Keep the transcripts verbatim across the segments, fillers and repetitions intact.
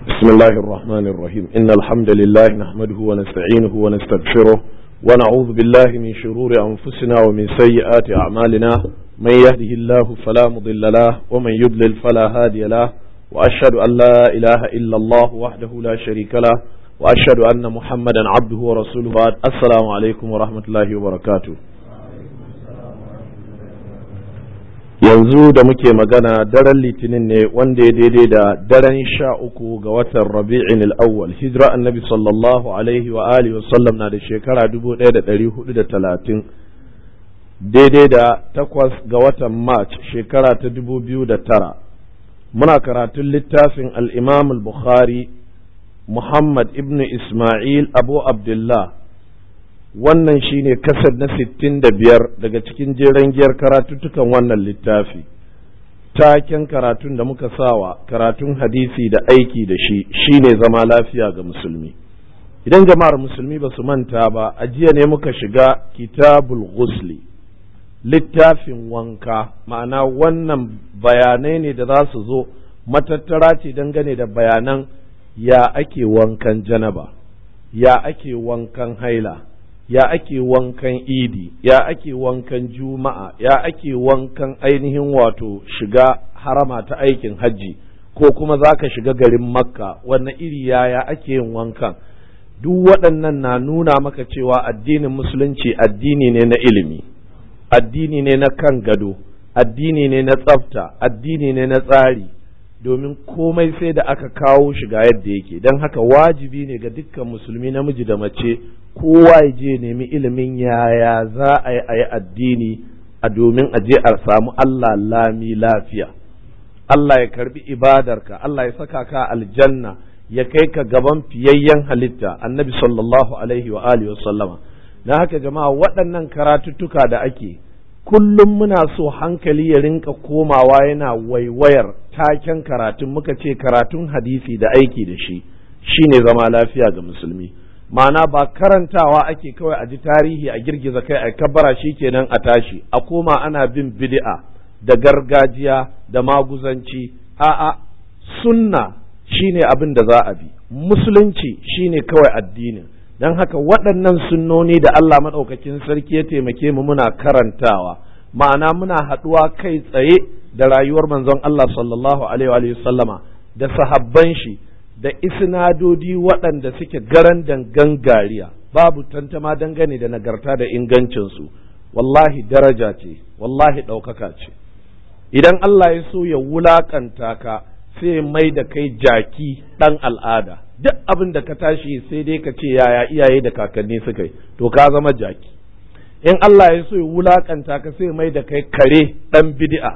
بسم الله الرحمن الرحيم إن الحمد لله نحمده ونستعينه ونستغفره ونعوذ بالله من شرور أنفسنا ومن سيئات أعمالنا من يهده الله فلا مضل له ومن يضلل فلا هادي له وأشهد أن لا إله إلا الله وحده لا شريك له وأشهد أن محمدا عبده ورسوله بعد السلام عليكم ورحمة الله وبركاته. yanzu da muke magana daren litinin ne wanda ya daidai da daren sha uku ga watan rabi'in al'awwal hijira annabi sallallahu alaihi wa alihi wasallam na da shekara dubu ɗaya da ɗari hudu da talatin daidai da takwas ga watan march shekara ta dubu biyu da tara muna karatun littafin al'imam al-bukhari muhammad ibn ismail abu abdullah wannan shine kasar na sittin da biyar daga cikin jeren giyar karatuttukan wannan littafi. Taken karatun da muka sawa karatun hadisi da aiki da shi shine zama lafiya ga musulmi. Idan jama'ar musulmi ba su manta ba, a jiya ne muka shiga kitabul ghusli, littafin wanka, ma'ana wannan bayanai ne da za su zo matattara ce dangane da bayanan ya ake wankan janaba, ya ake wankan haila, ya ake wankan idi, ya ake wankan juma'a, ya ake wankan ainihin wato shiga harama ta aikin hajji, ko kuma za ka shiga garin makka wannan iri yaya ake yin wankan. Duk waɗannan na nuna maka cewa addinin musulunci addini ne na ilimi, addini ne na kan gado, addini ne na tsafta, addini ne na tsari, domin komai sai da aka kawo shiga yadda yake. Don haka wajibi ne ga dukkan musulmi namiji da mace kowa ya je nemi ilimin yaya za a yi a yi addini a domin a je a samu Allah lami lafiya, Allah ya karbi ibadarka, Allah ya saka ka aljanna, ya kai ka gaban fiyayyen halitta annabi sallallahu alaihi wa alihi wa sallama. Na haka jama'a waɗannan karatuttuka da ake kullum muna so hankali ya rinka komawa yana waiwayar taken karatun, muka ce karatun hadisi da aiki da shi shine zama lafiya ga musulmi. ma'ana ba karantawa ake kawai a ji tarihi a girgiza kai a kabbara shi kenan a tashi a koma ana bin bid'a da gargajiya da maguzanci. a'a sunna shine abin da za a bi, musulunci shine kawai addinin. don haka waɗannan sunnoni da Allah maɗaukakin sarki ya taimake mu muna karantawa, ma'ana muna haɗuwa kai tsaye da rayuwar manzon Allah sallallahu alaihi wa sallama da sahabban shi da isnadodi waɗanda suke garan dangan gariya, babu tantama dangane da nagarta da ingancinsu. Wallahi daraja ce, wallahi ɗaukaka ce. Idan Allah ya so ya wulaƙanta ka sai mai da kai jaki ɗan al'ada, duk abin da ka tashi sai dai ka ce yaya iyaye da kakanni suka yi, to ka zama jaki. In Allah ya so ya wulaƙanta ka sai mai da kai kare ɗan bid'a,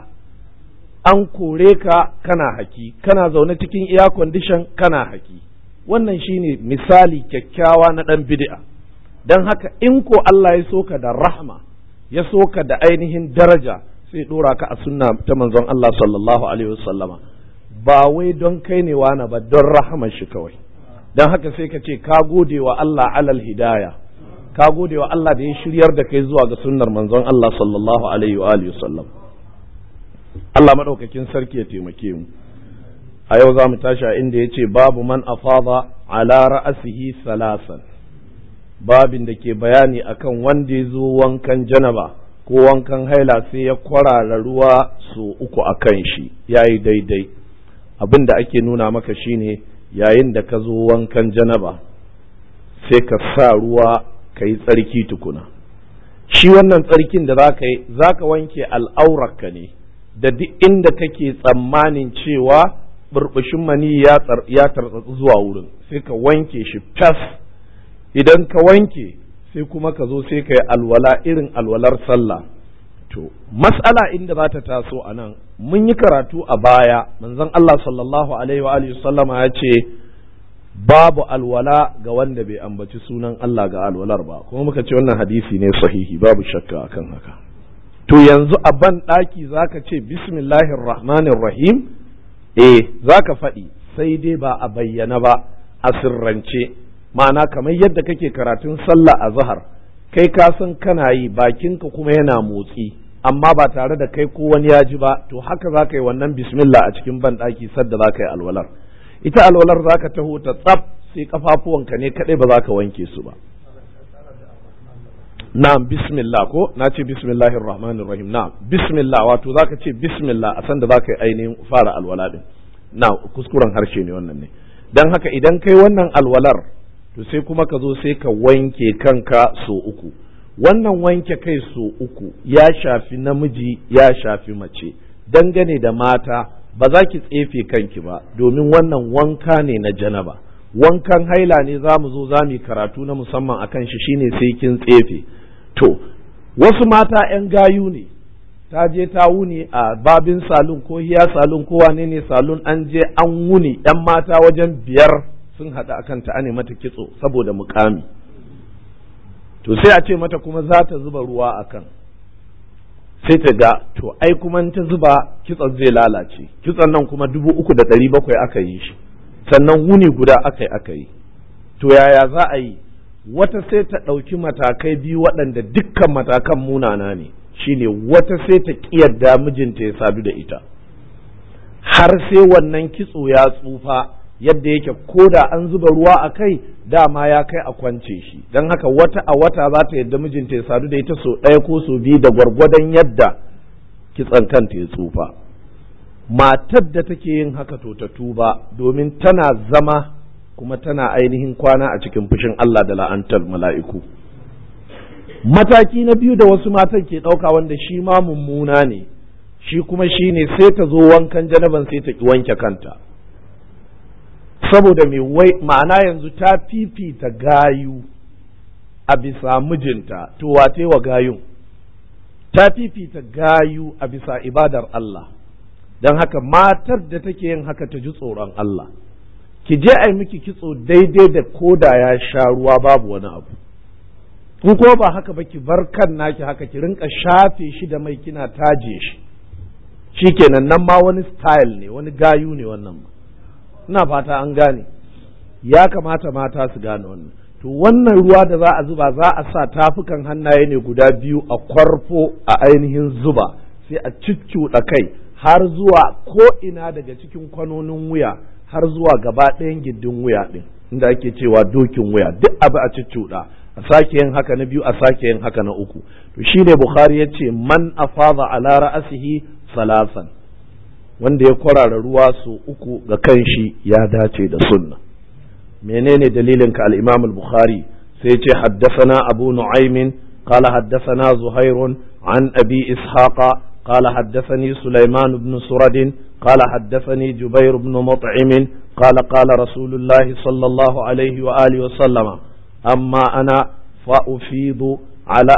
an kore ka kana haki, kana zaune cikin air condition kana haki. Wannan shine misali kyakkyawa na ɗan bid'a. Don haka in ko Allah ya so ka da rahma, ya so ka da ainihin daraja, sai ɗora ka a sunna ta manzon Allah sallallahu alaihi wasallama, ba wai don kai ne wani ba, don rahama shi kawai. Don haka sai ka ce ka gode wa Allah alal hidaya, ka gode wa Allah da ya shiryar da kai zuwa ga sunnar manzon Allah sallallahu alaihi wa alihi wasallam. Allah maɗaukakin sarki ya taimake mu. A yau za mu tashi a inda ya ce babu man afada ala ra'asihi salasan, babin da ke bayani akan wanda ya zo wankan janaba ko wankan haila sai ya kwarara ruwa so uku a kan shi, ya yi daidai. Abin da ake nuna maka shine yayin da ka zo wankan janaba sai ka sa ruwa ka yi tsarki tukuna. Shi wannan tsarkin da za ka yi, za ka wanke al'aurarka ne da duk inda kake tsammanin cewa burbushin mani ya tartsatsu zuwa wurin, sai ka wanke shi fas. Idan ka wanke sai kuma ka zo sai ka yi alwala irin alwalar sallah. To mas'ala inda za ta taso a nan, mun yi karatu a baya, manzon Allah sallallahu alaihi wa alihi sallama ya ce babu alwala ga wanda bai ambaci sunan Allah ga alwalar ba, kuma muka ce wannan hadisi ne sahihi, babu shakka akan haka. To yanzu a ban ɗaki za ka ce bismillahir rahmanir rahim, eh za ka faɗi, sai dai ba a bayyana ba, a sirrance. Ma'ana kamar yadda kake karatun sallah a zahar, kai ka san kana yi bakinka kuma yana motsi, amma ba tare da kai ko wani ya ji ba, to haka za ka yi wannan bismillah a cikin ban ɗaki sadda za ka yi alwalar. ita alwalar zaka taho ta tsaf sai kafafuwanka ne kadai ba za ka wanke su ba. na'am bismillah ko na ce bismillahir rahmanir rahim na'am bismillah wato zaka ce bismillah a san da zaka yi ainihin fara alwala din na kuskuren harshe ne wannan ne. dan haka idan kai wannan alwalar to sai kuma ka zo sai ka wanke kanka so uku. wannan wanke kai so uku ya shafi namiji ya shafi mace. dangane da mata ba za ki tsefe kanki ba domin wannan wanka ne na janaba. wankan haila ne za mu zo za mu karatu na musamman akan shi shine sai kin tsefe. to wasu mata 'yan gayu ne, ta je ta wuni a babin salon ko hiya salon ko wane ne salon, an je an wuni 'yan mata wajen biyar sun haɗu akan ta ane mata kitso saboda mukami. to sai a ce mata kuma za ta zuba ruwa akan, sai ta ga to ai kuma ta zuba kitson zai lalace, kitson nan kuma dubu uku da ɗari bakwai aka yi shi, sannan wuni guda aka yi aka yi. to yaya za a yi? wata sai ta ɗauki matakai biyu waɗanda dukkan matakan munana ne, shine wata sai ta ƙiyarda mijinta ya sadu da ita har sai wannan kitso ya tsufa yadda yake ko da an zuba ruwa a kai dama ya kai a kwance shi. don haka wata a wata za ta yadda mijinta ya sadu da ita so ɗaya ko so biyu da gwargwadon yadda kitson kanta ya tsufa. matar da take yin haka to ta tuba, domin tana zama kuma tana ainihin kwana a cikin fushin Allah da la'antar mala'iku. mataki na biyu da wasu matan ke ɗauka wanda shi ma mummuna ne, shi kuma shi ne sai ta zo wankan janaban sai ta ki wanke kanta saboda mai wai ma'ana yanzu ta fifita gayu a bisa mijinta. to wate wa gayun? ta fifita gayu a bisa ibadar Allah. don haka matar da take yin haka ta ji tsoron Allah, ki je a yi miki kitso daidai da koda ya sha ruwa babu wani abu. in ko ba haka ba ki bar kan naki haka ki rinka shafe shi da mai kina taje shi, shikenan nan ma wani style ne, wani gayu ne wannan ma. ina fata an gane. ya kamata mata su gane wannan. to wannan ruwa da za a zuba za a sa tafukan hannaye ne guda biyu a kwarfo a ainihin zuba, sai a ciccuɗa kai har zuwa ko ina daga cikin kwanonin wuya har zuwa gaba ɗayan gindin wuya ɗin inda ake cewa dokin wuya, duk abu a ciccuɗa, a sake yin haka na biyu, a sake yin haka na uku. to shine Bukhari ya ce man afada ala ra'asihi salasan, wanda ya kwarara ruwa su uku ga kanshi ya dace da sunna. menene dalilin ka? al-Imam al-Bukhari sai ya ce haddathana Abu Nu'aym qala haddathana Zuhair an Abi Ishaqa qala haddathani Sulaiman ibn Surad قال حدثني جبير بن مطعم قال قال رسول الله صلى الله عليه وآله وسلم أما أنا فأفيض على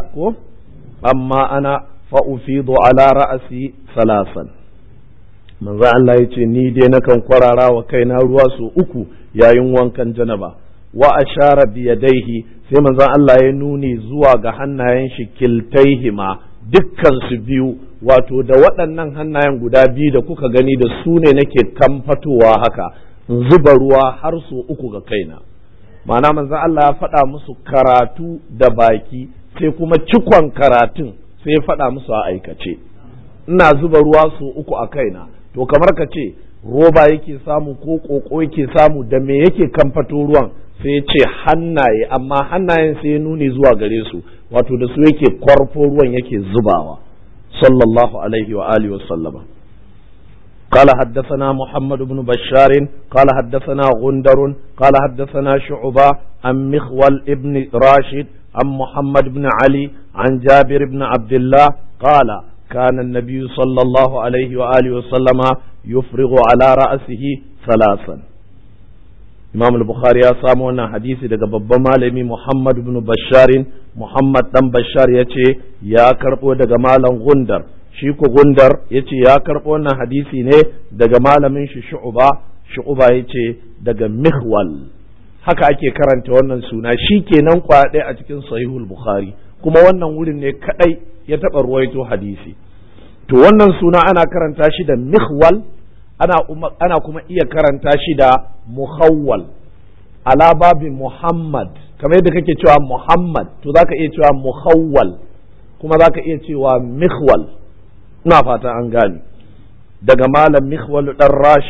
أما أنا فأفيض على رأسي ثلاثا. من ذا الله يتي ني دي نكن قرارا وكينا رواسو أكو يا ينوان كان جنبا وأشار بيديه sai manzon Allah ya nuni zuwa ga hannayen shi kiltaihima dukkan su biyu, wato da waɗannan hannayen guda biyu da kuka gani da su ne nake kamfatowa haka zuba ruwa har su uku ga kaina. ma'ana manzon Allah ya faɗa musu karatu da baki sai kuma cikon karatun sai ya faɗa musu a aikace. ina zuba ruwa su uku a kaina, to kamar ka ce roba yake samu ko koko yake samu, da me yake kamfato ruwan? sai ya ce hannaye, amma hannayen sai ya nuni zuwa gare su, wato da su yake kwarfo ruwan yake zubawa sallallahu alaihi wa alihi wa sallama. قال حدثنا محمد بن بشار قال حدثنا غندر قال حدثنا شعبة عن مخول ابن راشد عن محمد بن علي عن جابر بن عبد الله قال كان النبي صلى الله عليه وآله وسلم يفرغ على رأسه ثلاثا. Imam al-Bukhari ya samu wannan hadisi daga babban malami Muhammad ibn Bashar. Muhammad dan Bashar yace ya karbo daga malam Gundar, shi ko Gundar yace ya karbo wannan hadisi ne daga malamin shi Shu'ba, Shu'ba yace daga Mihwal. haka ake karanta wannan suna, shikenan kwa ɗaya a cikin Sahihul Bukhari, kuma wannan wurin ne kadai ya taba ruwaito hadisi. To wannan suna ana karanta shi da Mihwal, ana ana kuma iya karanta shi da muhawwal ala babin Muhammad, kamar yadda kake cewa Muhammad to zaka iya cewa muhawwal, kuma zaka iya cewa Mihwal. ina fata an gane. daga malam Mihwal dan Rashid,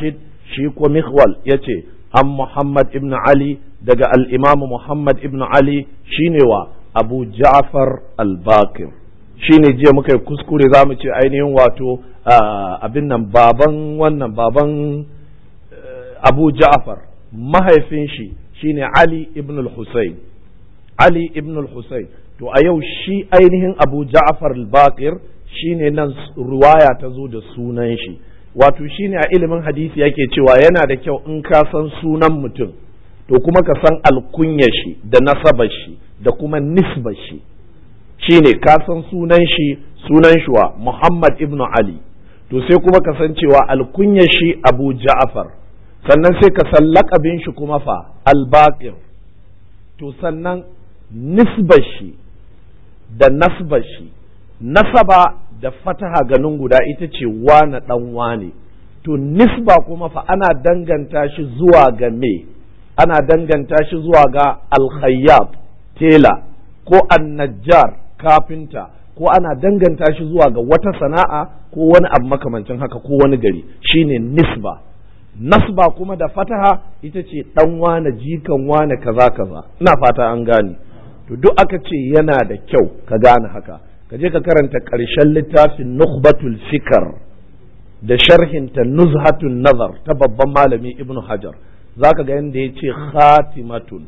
shi ko Mikhwal yace an Muhammad ibn Ali daga al-Imam Muhammad ibn Ali shine wa Abu Ja'far al-Baqir shine jiya muka yi kuskure zamu ce ainihin wato abin nan baban wannan baban Abu Ja'far mahaifin shi shine Ali ibn al-Husayn Ali ibn al-Husayn to a yau shi ainihin Abu Ja'far al-Baqir shine nan ruwaya ta zo da sunan shi wato shine a ilimin hadisi yake cewa yana da kyau in ka san sunan mutum to kuma ka san alkunyar shi da nasabar shi da kuma nisbar shi shine ka san sunan shi sunan shi wa Muhammad ibn Ali to sai kuma ka san cewa alkunyar shi Abu Ja'far sannan sai ka san laƙabin shi kuma fa al-Baqir to sannan nisbar shi da nasbar shi nasaba da fataha ganin guda ita ce wane dan wane to nisba kuma fa ana danganta shi zuwa ga me ana danganta shi zuwa ga al-Khayyab tela ko an-Najjar kafinta ko ana danganta shi zuwa ga wata sana'a ko wani abu makamancin haka ko wani gari shine nisba nasba kuma da fataha ita ce dan wane jikan wane kaza kaza ina fata an gane to duk aka ce yana da kyau ka gane haka ka je ka karanta ƙarshen littafin Nukhbatul Fikr da sharhinta Nuzhatun Nazar ta babban malami Ibn Hajar zaka ga yanda yace khatimatun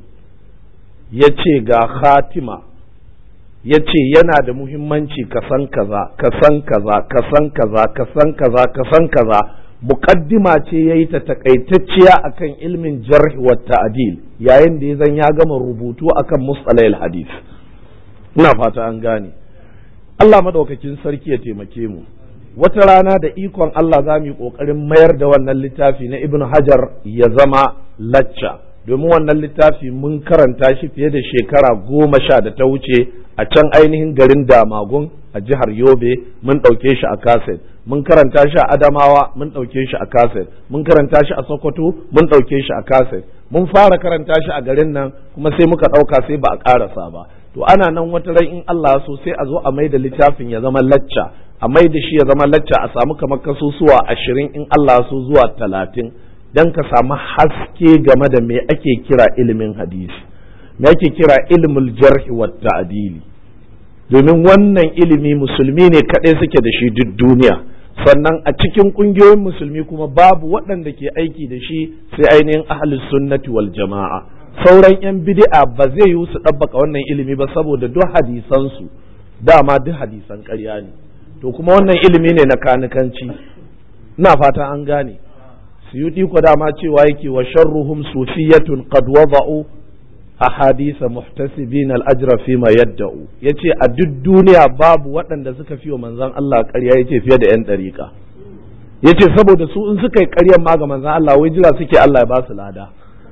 yace ga khatima yace yana da muhimmanci ka san kaza ka san kaza ka san kaza ka san kaza ka san kaza muqaddima ce yayi ta takaitacciya akan ilmin jarh wa ta'dil yayin da yazan ya gama rubutu akan mustalahil hadith ina fata an gane Allah madaukakin sarki ya taimake mu wata rana da ikon Allah za mu yi kokarin mayar da wannan littafi na Ibn Hajar ya zama lacca domin wannan littafi mun karanta shi fiye da shekara goma sha da ta wuce a can ainihin garin Damagun a jihar Yobe mun ɗauke shi a kaset mun karanta shi a Adamawa mun ɗauke shi a kaset mun karanta shi a Sokoto mun ɗauke shi a kaset mun fara karanta shi a garin nan kuma sai muka ɗauka sai ba a ƙarasa ba to ana nan wata ran in Allah so sai a zo a maida littafin ya zama lacca a maida shi ya zama lacca a samu kamar kasusuwa ashirin in Allah so zuwa talatin dan ka samu haske game da me ake kira ilimin hadisi me ake kira ilmul jarh wa ta'dili domin wannan ilimi musulmi ne kaɗai suke da shi duk duniya sannan a cikin ƙungiyoyin musulmi kuma babu waɗanda ke aiki da shi sai ainihin ahlus sunnati wal jama'a sauran yan bid'a ba zai yi su ɗabbaka wannan ilimi ba saboda duk hadisansu dama duk hadisan ƙarya ne to kuma wannan ilimi ne na kanikanci ina fata an gane suyuti ko dama cewa yake wa sharruhum sufiyatun qad wada'u ahadisa muhtasibin al-ajra fi ma yadda'u yace a duk duniya babu waɗanda suka fiye manzon Allah ƙarya yace fiye da yan dariƙa yace saboda su in suka yi ƙaryar ma ga manzon Allah wai jira suke Allah ya ba su lada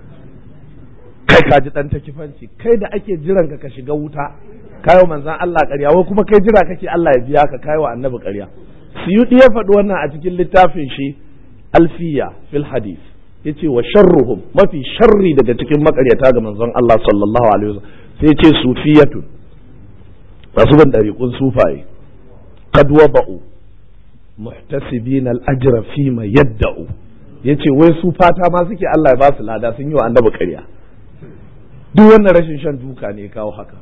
kai ka ji dan takifanci kai da ake jiran ka ka shiga wuta kayo manzon Allah ƙarya wai kuma kai jira kake Allah ya biya ka kayo annabi ƙarya suyuti ya faɗi wannan a cikin littafin shi alfiya fil hadith yace wa sharruhum mafi sharri daga cikin makaryata ga manzon Allah sallallahu alaihi wasallam sai yace sufiyatun masu ban dariqun sufaye qad wada'u muhtasibin al-ajra fi ma yadda'u yace wai su fata ma suke Allah ya ba su lada sun yi wa annabi ƙarya duk wannan rashin shan duka ne kawo haka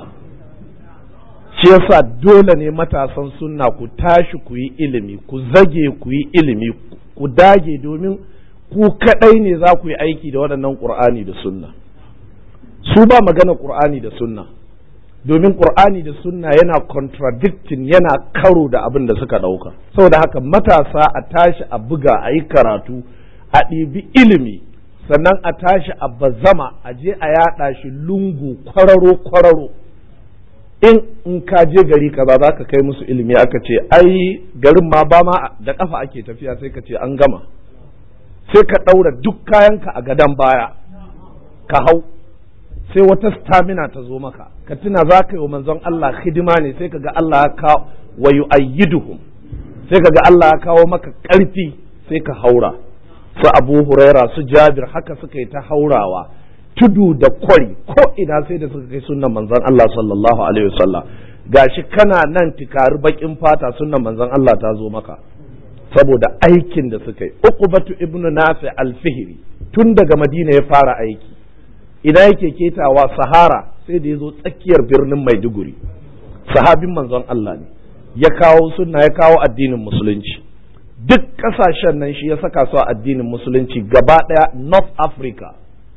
shi yasa dole ne matasan sunna ku tashi ku yi ilimi ku zage ku yi ilimi ku dage domin ku kadai ne za ku yi aiki da waɗannan ƙur'ani da sunna su ba magana ƙur'ani da sunna domin ƙur'ani da sunna yana contradicting yana karo da abin da suka ɗauka saboda haka matasa a tashi a buga a yi karatu a ɗibi ilimi sannan a tashi a bazama a je a yaɗa shi lungu kwararo kwararo in in ka je gari kaza za ka kai musu ilimi aka ce ai garin ma ba ma da kafa ake tafiya sai ka ce an gama sai ka ɗaura duk kayanka a gadon baya ka hau sai wata stamina ta zo maka ka tuna za ka yi wa manzon Allah hidima ne sai ka ga Allah ya kawo wa yu'ayyiduhum sai ka ga Allah ya kawo maka ƙarfi sai ka haura su Abu Huraira su Jabir haka suka yi ta haurawa tudu da kwari ko ina sai da suka kai sunnan manzon Allah sallallahu alaihi wasallam gashi kana nan tikari bakin fata sunnan manzon Allah ta zo maka saboda aikin da suka yi. Uqbatu ibnu Nafi al-Fihri tun daga Madina ya fara aiki, idan yake ketawa Sahara sai da ya zo tsakiyar birnin Maiduguri, sahabin manzon Allah ne, ya kawo sunna, ya kawo addinin musulunci. Duk ƙasashen nan shi ya saka su a addinin musulunci gaba ɗaya. North Africa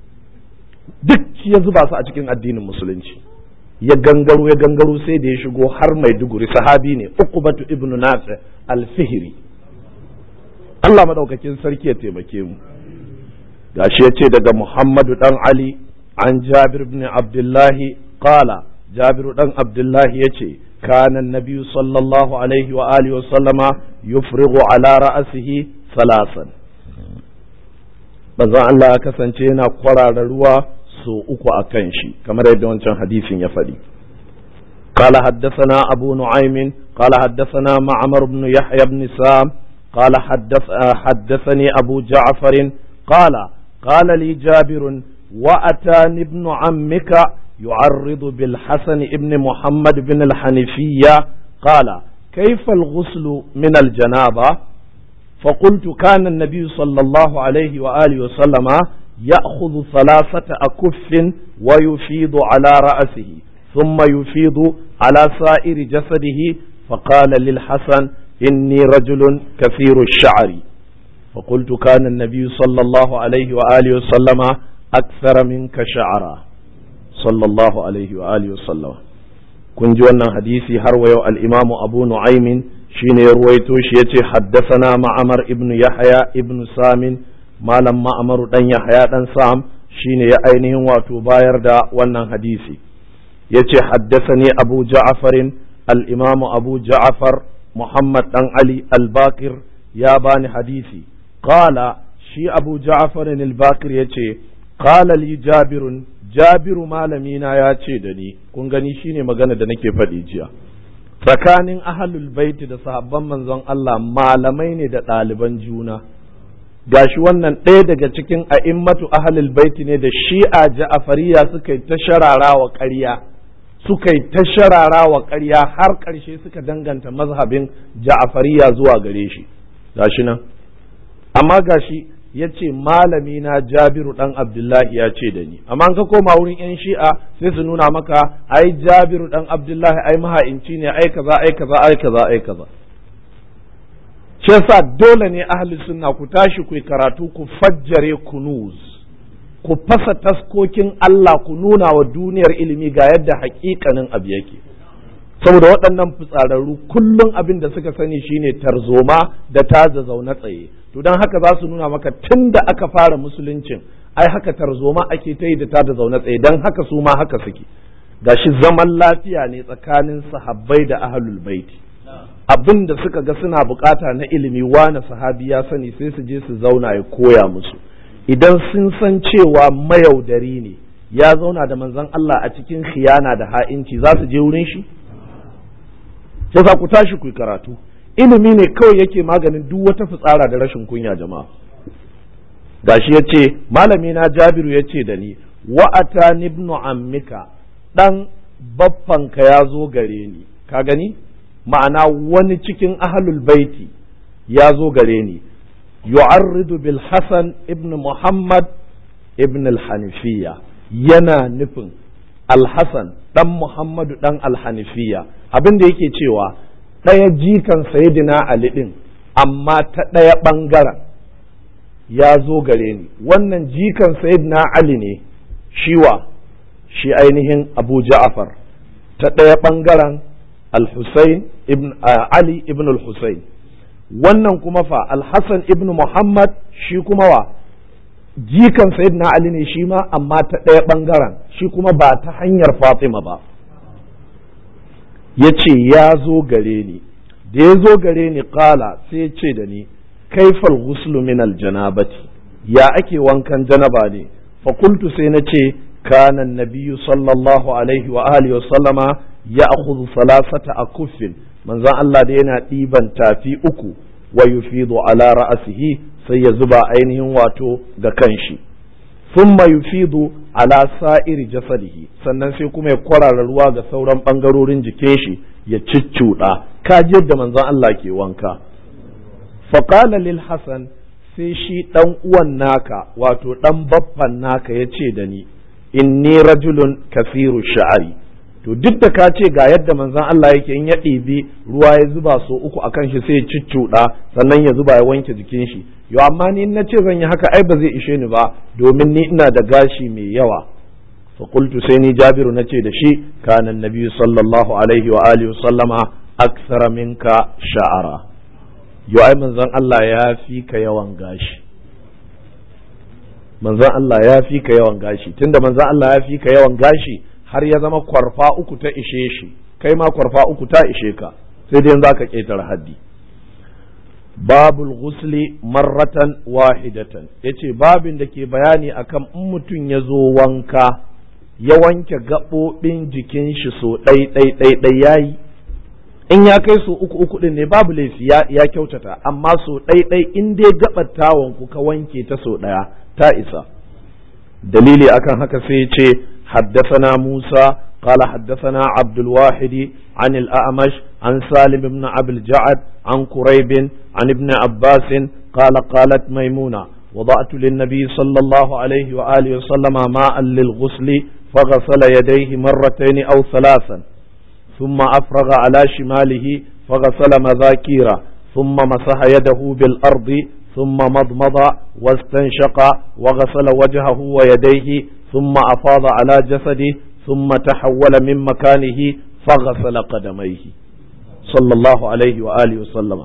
duk shi ya zuba su a cikin addinin musulunci, ya gangaro ya gangaro sai da ya shigo har Maiduguri. Sahabi ne, Uqbatu ibnu Nafi al-Fihri. Allah madaukakin sarki ya taimake mu. Gashi ya ce daga Muhammadu dan Ali an Jabir ibn Abdullahi qala, Jabiru dan Abdullahi yace kana an-nabiy sallallahu alaihi wa alihi wa sallama yufrigu ala ra'sihi salasan. Manzon Allah ya kasance yana kwarara ruwa so uku akan shi, kamar yadda wancan hadisin ya faɗi. قال حدثنا أبو نعيم قال حدثنا معمر بن يحيى بن سام قال حدث حدثني أبو جعفر قال قال لي جابر وأتاني ابن عمك يعرض بالحسن ابن محمد بن الحنفية قال كيف الغسل من الجنابة؟ فقلت كان النبي صلى الله عليه وآله وسلم يأخذ ثلاثة أكف ويفيض على رأسه ثم يفيض على سائر جسده. فقال للحسن إني رجل كثير الشعر. فقلت كان النبي صلى الله عليه وآله وسلم أكثر منك شعرا صلى الله عليه وآله وسلم. كنت وانا حديثي هروي الإمام أبو نعيم شين يرويتو شيتي حدثنا معمر ابن يحيى ابن سام ما لما أمر دن يحيى دن سام شين يأينهم واتو باير دا وانا حديثي يتي حدثني أبو جعفر الإمام أبو جعفر محمد دن علي الباكر يا باني حديثي قال شي أبو جعفر الباكر يتي قال لي جابر جابر malamina ya ce da ni, kun gani shine magana da nake faɗi jiya, tsakanin ahlul baiti da sahabban manzon Allah malamai ne da ɗaliban juna. Gashi wannan ɗaya daga cikin a'immatu ahlul baiti ne da shi'a ja'afariya suka yi ta shararawa ƙarya suka yi ta shararawa ƙarya har ƙarshe suka danganta mazhabin ja'afariya zuwa gare shi. Gashi nan, amma gashi ya ce malami na Jabiru ɗan Abdullahi ya ce da ni, amma ka koma wurin ‘yan shi'a sai su nuna maka ai Jabiru ɗan Abdullahi ai maha'inci ne, ai kaza ai kaza ai kaza ai kaza. Shi yasa dole ne ahli sunna ku tashi ku yi karatu, ku fajjare kunuz, ku fasa taskokin Allah, ku nuna wa duniyar ilimi ga yadda haƙiƙanin abu yake. Saboda waɗannan fitsararru kullum abin da suka sani shine tarzoma da taza zaune tsaye. To don haka za su nuna maka tun da aka fara musuluncin ai haka tarzoma ake ta yi da ta da zaune tsaye, don haka su ma haka suke. Gashi zaman lafiya ne tsakanin sahabbai da ahlul baiti. Abin da suka ga suna bukata na ilimi wani sahabi ya sani sai su je su zauna ya koya musu. Idan sun san cewa mayaudari ne ya zauna da manzon Allah a cikin khiyana da ha'inci, za su je wurin shi? Sai ku tashi ku yi karatu. Ilimi ne kawai yake maganin duk wata fitsara da rashin kunya jama'a. Gashi ya ce malami na Jabiru ya ce da ni wa'ata ibnu ammika, dan baffanka ya zo gare ni, ka gani ma'ana wani cikin ahlul baiti ya zo gare ni, yu'arridu bil Hasan ibn Muhammad ibn al-Hanifiyya, yana nufin al-Hasan dan Muhammadu dan al-Hanifiyya. Abin da yake cewa ɗaya jikan sayidina Ali ɗin, amma ta ɗaya ɓangaren ya zo gare ni. Wannan jikan sayidina Ali ne, shiwa shi ainihin Abu Ja'far, ta ɗaya ɓangaren Al-Husayn ibn Ali ibn al-Husayn. Wannan kuma fa Al-Hassan ibn Muhammad shi kuma wa jikan sayidina Ali ne shi ma, amma ta ɗaya ɓangaren shi kuma ba ta hanyar Fatima ba. Ya ce ya zo gare ni, da ya zo gare ni ƙala sai ya ce da ni kaifal ghuslu min aljanabati, ya ake wankan janaba ne? Fakultu sai na ce kana nabiyyu sallallahu alaihi wa alihi wa sallama ya akhudhu salasata akuffin, manzon Allah da yana ɗiban tafi uku, wa yufidu ala ra'sihi, sai ya zuba ainihin wato ga kanshi, thumma yufidu ala sa'iri jasadihi, sannan sai kuma ya kwarara ruwa ga sauran bangarorin jikin shi ya ciccuda. Ka ji yadda manzon Allah ke wanka. faqala lil hasan, sai shi dan uwan naka wato dan baffan naka yace da ni inni rajulun kafiru sha'ari, to duk da ka ce ga yadda manzon Allah yake in ya ɗibi ruwa ya zuba so uku akan shi sai ya ciccuɗa sannan ya zuba ya wanke jikin shi, yo amma ni na ce zan yi haka ai ba zai ishe ni ba domin ni ina da gashi mai yawa. fa qultu sai ni Jabiru na ce da shi kana annabi sallallahu alaihi wa alihi sallama akthara minka sha'ara, yo ai manzon Allah ya fi ka yawan gashi, manzon Allah ya fi ka yawan gashi, tunda manzon Allah ya fi ka yawan gashi har ya zama kwarfa uku ta ishe shi, kai ma kwarfa uku ta ishe ka, sai dai za ka ƙetare haddi. babul ghusli marratan wahidatan, yace babin da ke bayani akan in mutum ya zo wanka ya wanke gaɓoɓin jikin shi so ɗai ɗai ɗai ɗai yayi, in ya kai so uku uku din ne babu laifi ya, ya kyautata, amma so ɗai ɗai in dai gaɓar tawon ka wanke ta so ɗaya ta isa. dalili akan haka sai ya ce حدثنا موسى قال حدثنا عبد الواحد عن الأعمش عن سالم بن أبي الجعد عن كريب عن ابن عباس قال قالت ميمونة وضعت للنبي صلى الله عليه وآله وسلم ماء للغسل فغسل يديه مرتين أو ثلاثا ثم أفرغ على شماله فغسل مذاكيرا ثم مسح يده بالأرض ثم مضمض واستنشق وغسل وجهه ويديه ثم أفاض على جسده ثم تحول من مكانه فغسل قدميه صلى الله عليه وآله وسلم.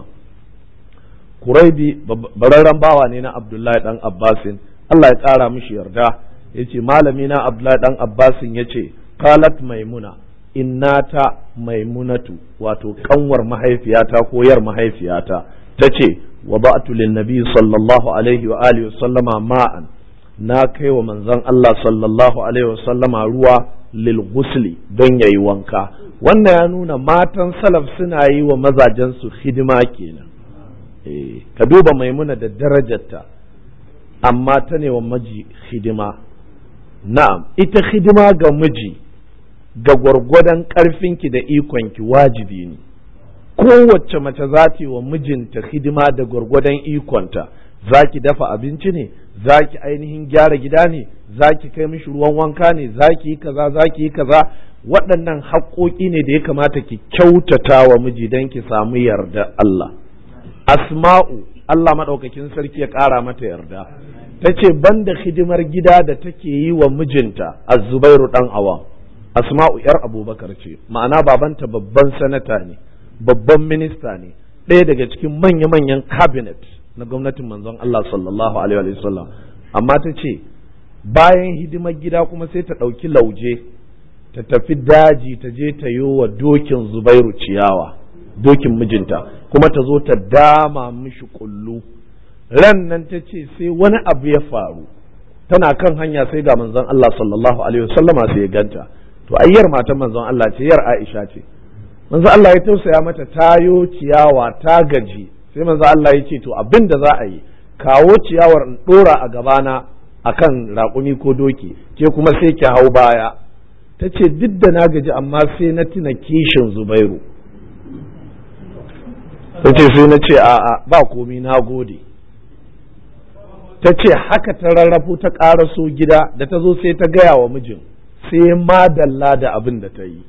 Kuraibi bararren bawa ne na Abdullahi dan Abbasin, Allah ya ƙara mishi yarda, yace malami na Abdullahi dan Abbasin yace qalat maimuna, innata maimunatu wato kanwar mahaifiyata ko yar mahaifiyata tace wada'tu lin nabi sallallahu alaihi wa alihi wa sallama ma'an, na kai wa manzon Allah sallallahu alaihi wa sallama ruwa lil ghusli don yayi wanka. Wannan ya nuna matan salaf suna yi wa mazajen su hidima kenan. Eh, ka duba maimuna da darajarta amma ta ne wa miji hidima. Na'am, ita hidima ga miji ga gwargwadon ƙarfinki da ikonki wajibi ne. Kowace mace za ta yi wa mijinta hidima da gwargwadon ikonta, za ki dafa abinci ne, za ki ainihin gyara gida ne, za ki kai mishi ruwan wanka ne, za ki yi kaza, za ki yi kaza. Waɗannan haƙoƙi ne da ya kamata ki kyautata wa miji don ki samu yarda Allah. Asma'u, Allah maɗaukakin sarki ya ƙara mata yarda, ta ce banda hidimar gida da take yi wa mijinta Az-Zubairu ɗan Awam, Asma'u ‘yar Abubakar ce, ma'ana babanta babban sanata ne, babban minista ne, ɗaya daga cikin manya-manyan cabinet na gwamnatin manzon Allah sallallahu alaihi wa sallam. Amma ta ce bayan hidimar gida kuma sai ta ɗauki lauje ta tafi daji ta je ta yi wa dokin Zubairu ciyawa, dokin mijinta, kuma ta zo ta dama mishi kullu. Ran nan ta ce sai wani abu ya faru, tana kan hanya sai ga manzon Allah sallallahu alaihi wa sallama sai ya ganta. To ayyar matan manzon Allah ce, yar Aisha ce. Manzon Allah ya tausaya mata, tayo ciyawa ta gaji, sai manzon Allah ya ce to abin da za a yi, kawo ciyawar in dora a gabana akan raƙumi ko doki, ke kuma sai ki hau baya. Ta ce duk da na gaji amma sai na tuna kishin Zubairu. Ta ce sai na ce a'a ba komi, na gode. Ta ce haka ta rarrafo ta ƙaraso gida, da ta zo sai ta gaya wa mijin, sai madalla da abin da ta yi.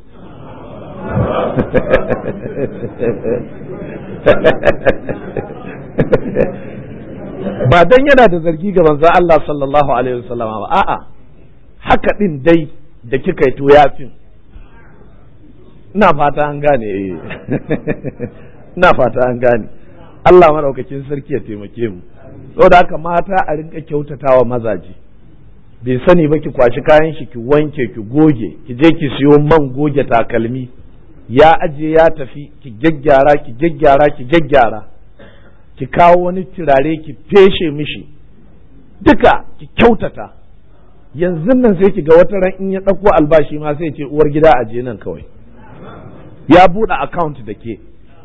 Ba dan yana da zargi ga manzo Allah sallallahu alaihi wasallam ba, a'a haka din dai da kika yi to yafin. Ina fata an gane eh ina fata an gane. Allah madaukakin sarki ya taimake mu. Saboda haka mata a rinka kyautatawa mazaji. Bai sani ba ki kwashi kayan shi ki wanke ki goge, ki je ki siyo man goge takalmi, ya aje ya tafi, ki gyaggyara ki gyaggyara ki gyaggyara, ki kawo wani turare ki feshe mishi, duka ki kyautata. Yanzu nan sai ki ga wata ran in ya ɗauko albashi ma sai ce uwar gida aje nan kawai, ya buɗe account da ke.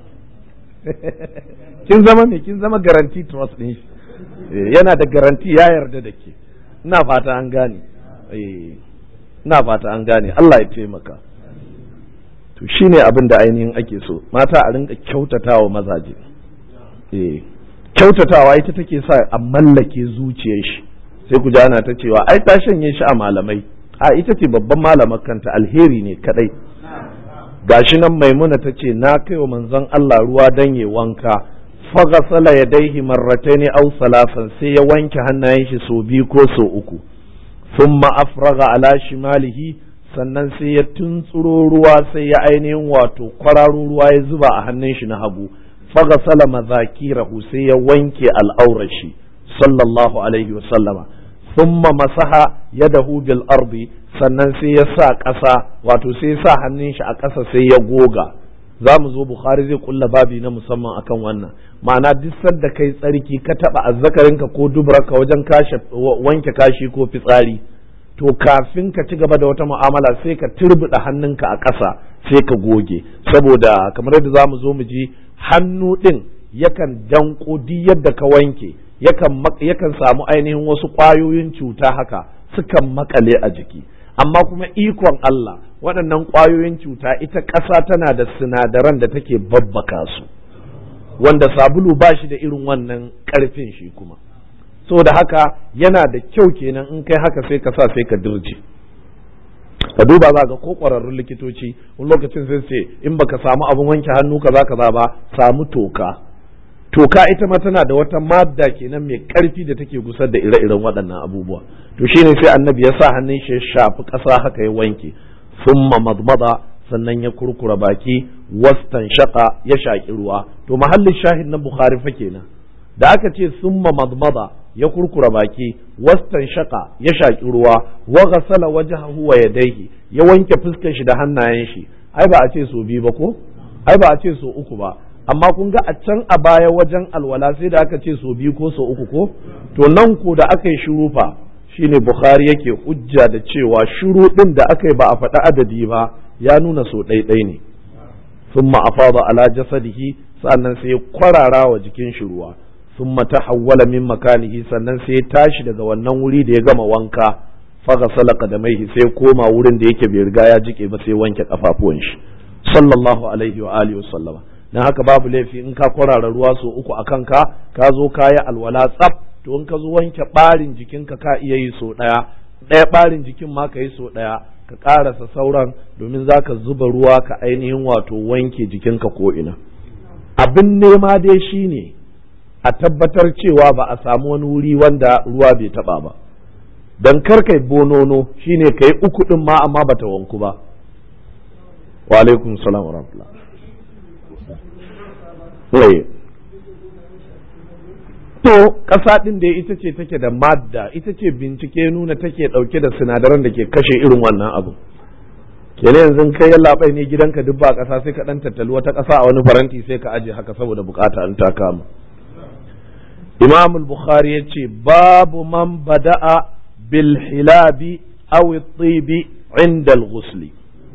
Kin zama me, kin zama guarantee trust ɗin shi, yana da guarantee ya yarda da ke. Ina fata an gane, ina fata an gane, Allah ya taimaka. To shine abin da ainihin ake so, mata a rinka kyautatawa mazaje. Eh, kyautatawa ita take sa a mallake zuciyar shi. Sai ku ji ana ta cewa ai ta shanye shi a malamai, a ita ce babban malamar kanta, alheri ne kadai. Gashi nan Maimuna ta ce na kai wa manzon Allah ruwa dan ya wanka, faghasala yadayhi marratayn aw salasan, sai ya wanke hannayen shi so biyu ko so uku. Thumma afraga ala shimalihi, sannan sai ya tuntsuro ruwa, sai ya ainihin wato kwararo ruwa ya zuba a hannun shi na hagu. faghasala mazakirahu, sai ya wanke al'aurashi sallallahu alaihi wa sallama. thumma masaha yadahu bil ardi, sannan sai ya sa ƙasa, wato sai ya sa hannun shi a ƙasa sai ya goga. za mu zo Bukhari zai kulla babi na musamman akan wannan. Ma'ana duk sanda kai tsarki ka taba azzakarinka ko dubrarka wajen kashe wanke kashi ko fitsari, to kafin ka ci gaba da wata mu'amala sai ka turbuda hannunka a ƙasa sai ka goge, saboda kamar yadda za mu zo mu ji hannu ɗin yakan danko duk yadda ka wanke, yakan yakan samu ainihin wasu ƙwayoyin cuta haka sukan makale a jiki. Amma kuma ikon Allah, waɗannan ƙwayoyin cuta ita ƙasa tana da sinadaran da take babbaka su, wanda sabulu ba shi da irin wannan ƙarfin shi kuma. Saboda haka yana da kyau kenan in kai haka sai ka sa sai ka dirje. Ka duba za ga ko ƙwararrun likitoci wani lokacin sai ce in baka samu abin wanke hannu kaza kaza ba, samu toka. Toka ita ma tana da wata madda kenan mai ƙarfi da take gusar da ire-iren waɗannan abubuwa. To shine sai annabi ya sa hannun shi ya shafi ƙasa haka ya wanke. Summa madmada, sannan ya kurkura baki, wastan shaka ya shaƙi ruwa. To mahallin shahid na Bukhari fa kenan. Da aka ce summa madmada ya kurkura baki, wastan shaka ya shaƙi ruwa, wa ghasala wajhahu wa yadayhi, ya wanke fuskar shi da hannayen shi. Ai ba a ce so biyu ba ko? Ai ba a ce so uku ba. Amma kun ga a can a baya wajen alwala sai da aka ce so biyu ko so uku ko? To nan ko da aka yi shiru fa, shine Bukhari yake hujja da cewa shiru din da aka yi ba a faɗi adadi ba, ya nuna so ɗaiɗai ne. Summa afada ala jasadihi, sannan sai ya kwarara wa jikin shi ruwa. Summa tahawwala min makanihi, sannan sai ya tashi daga wannan wuri da ya gama wanka, faghasala qadamaihi, sai koma wurin da yake bai riga ya jike ba sai wanke kafafuwan shi. Sallallahu alaihi wa alihi wa sallama. Dan haka babu laifi in ka kwarara ruwa so uku a kanka, ka zo ka yi alwala tsaf, to in ka zo wanke ɓarin jikinka ka iya yi so ɗaya, ɗaya ɓarin jikin ma ka yi so ɗaya, ka ƙarasa sauran domin za ka zuba ruwa ka ainihin wato wanke jikinka ko ina. Abin nema dai shi ne a tabbatar cewa ba a samu wani wuri wanda ruwa bai taɓa ba. Don kar kai bonono shi ne ka yi uku ɗin ma amma ba ta wanku ba. Wa alaikum salam wa rahmatullah. To ƙasa ɗin da ita ce take da madda, ita ce bincike nuna take ɗauke da sinadaran da ke kashe irin wannan abu. Kenan yanzu kai ya labai ne gidanka duk ba ƙasa, sai ka ɗan tattali wata ƙasa a wani faranti sai ka aje haka saboda bukata an ta kama. Imam al-Bukhari ya ce babu man bada'a bil hilabi aw at-tibi inda al-ghusli.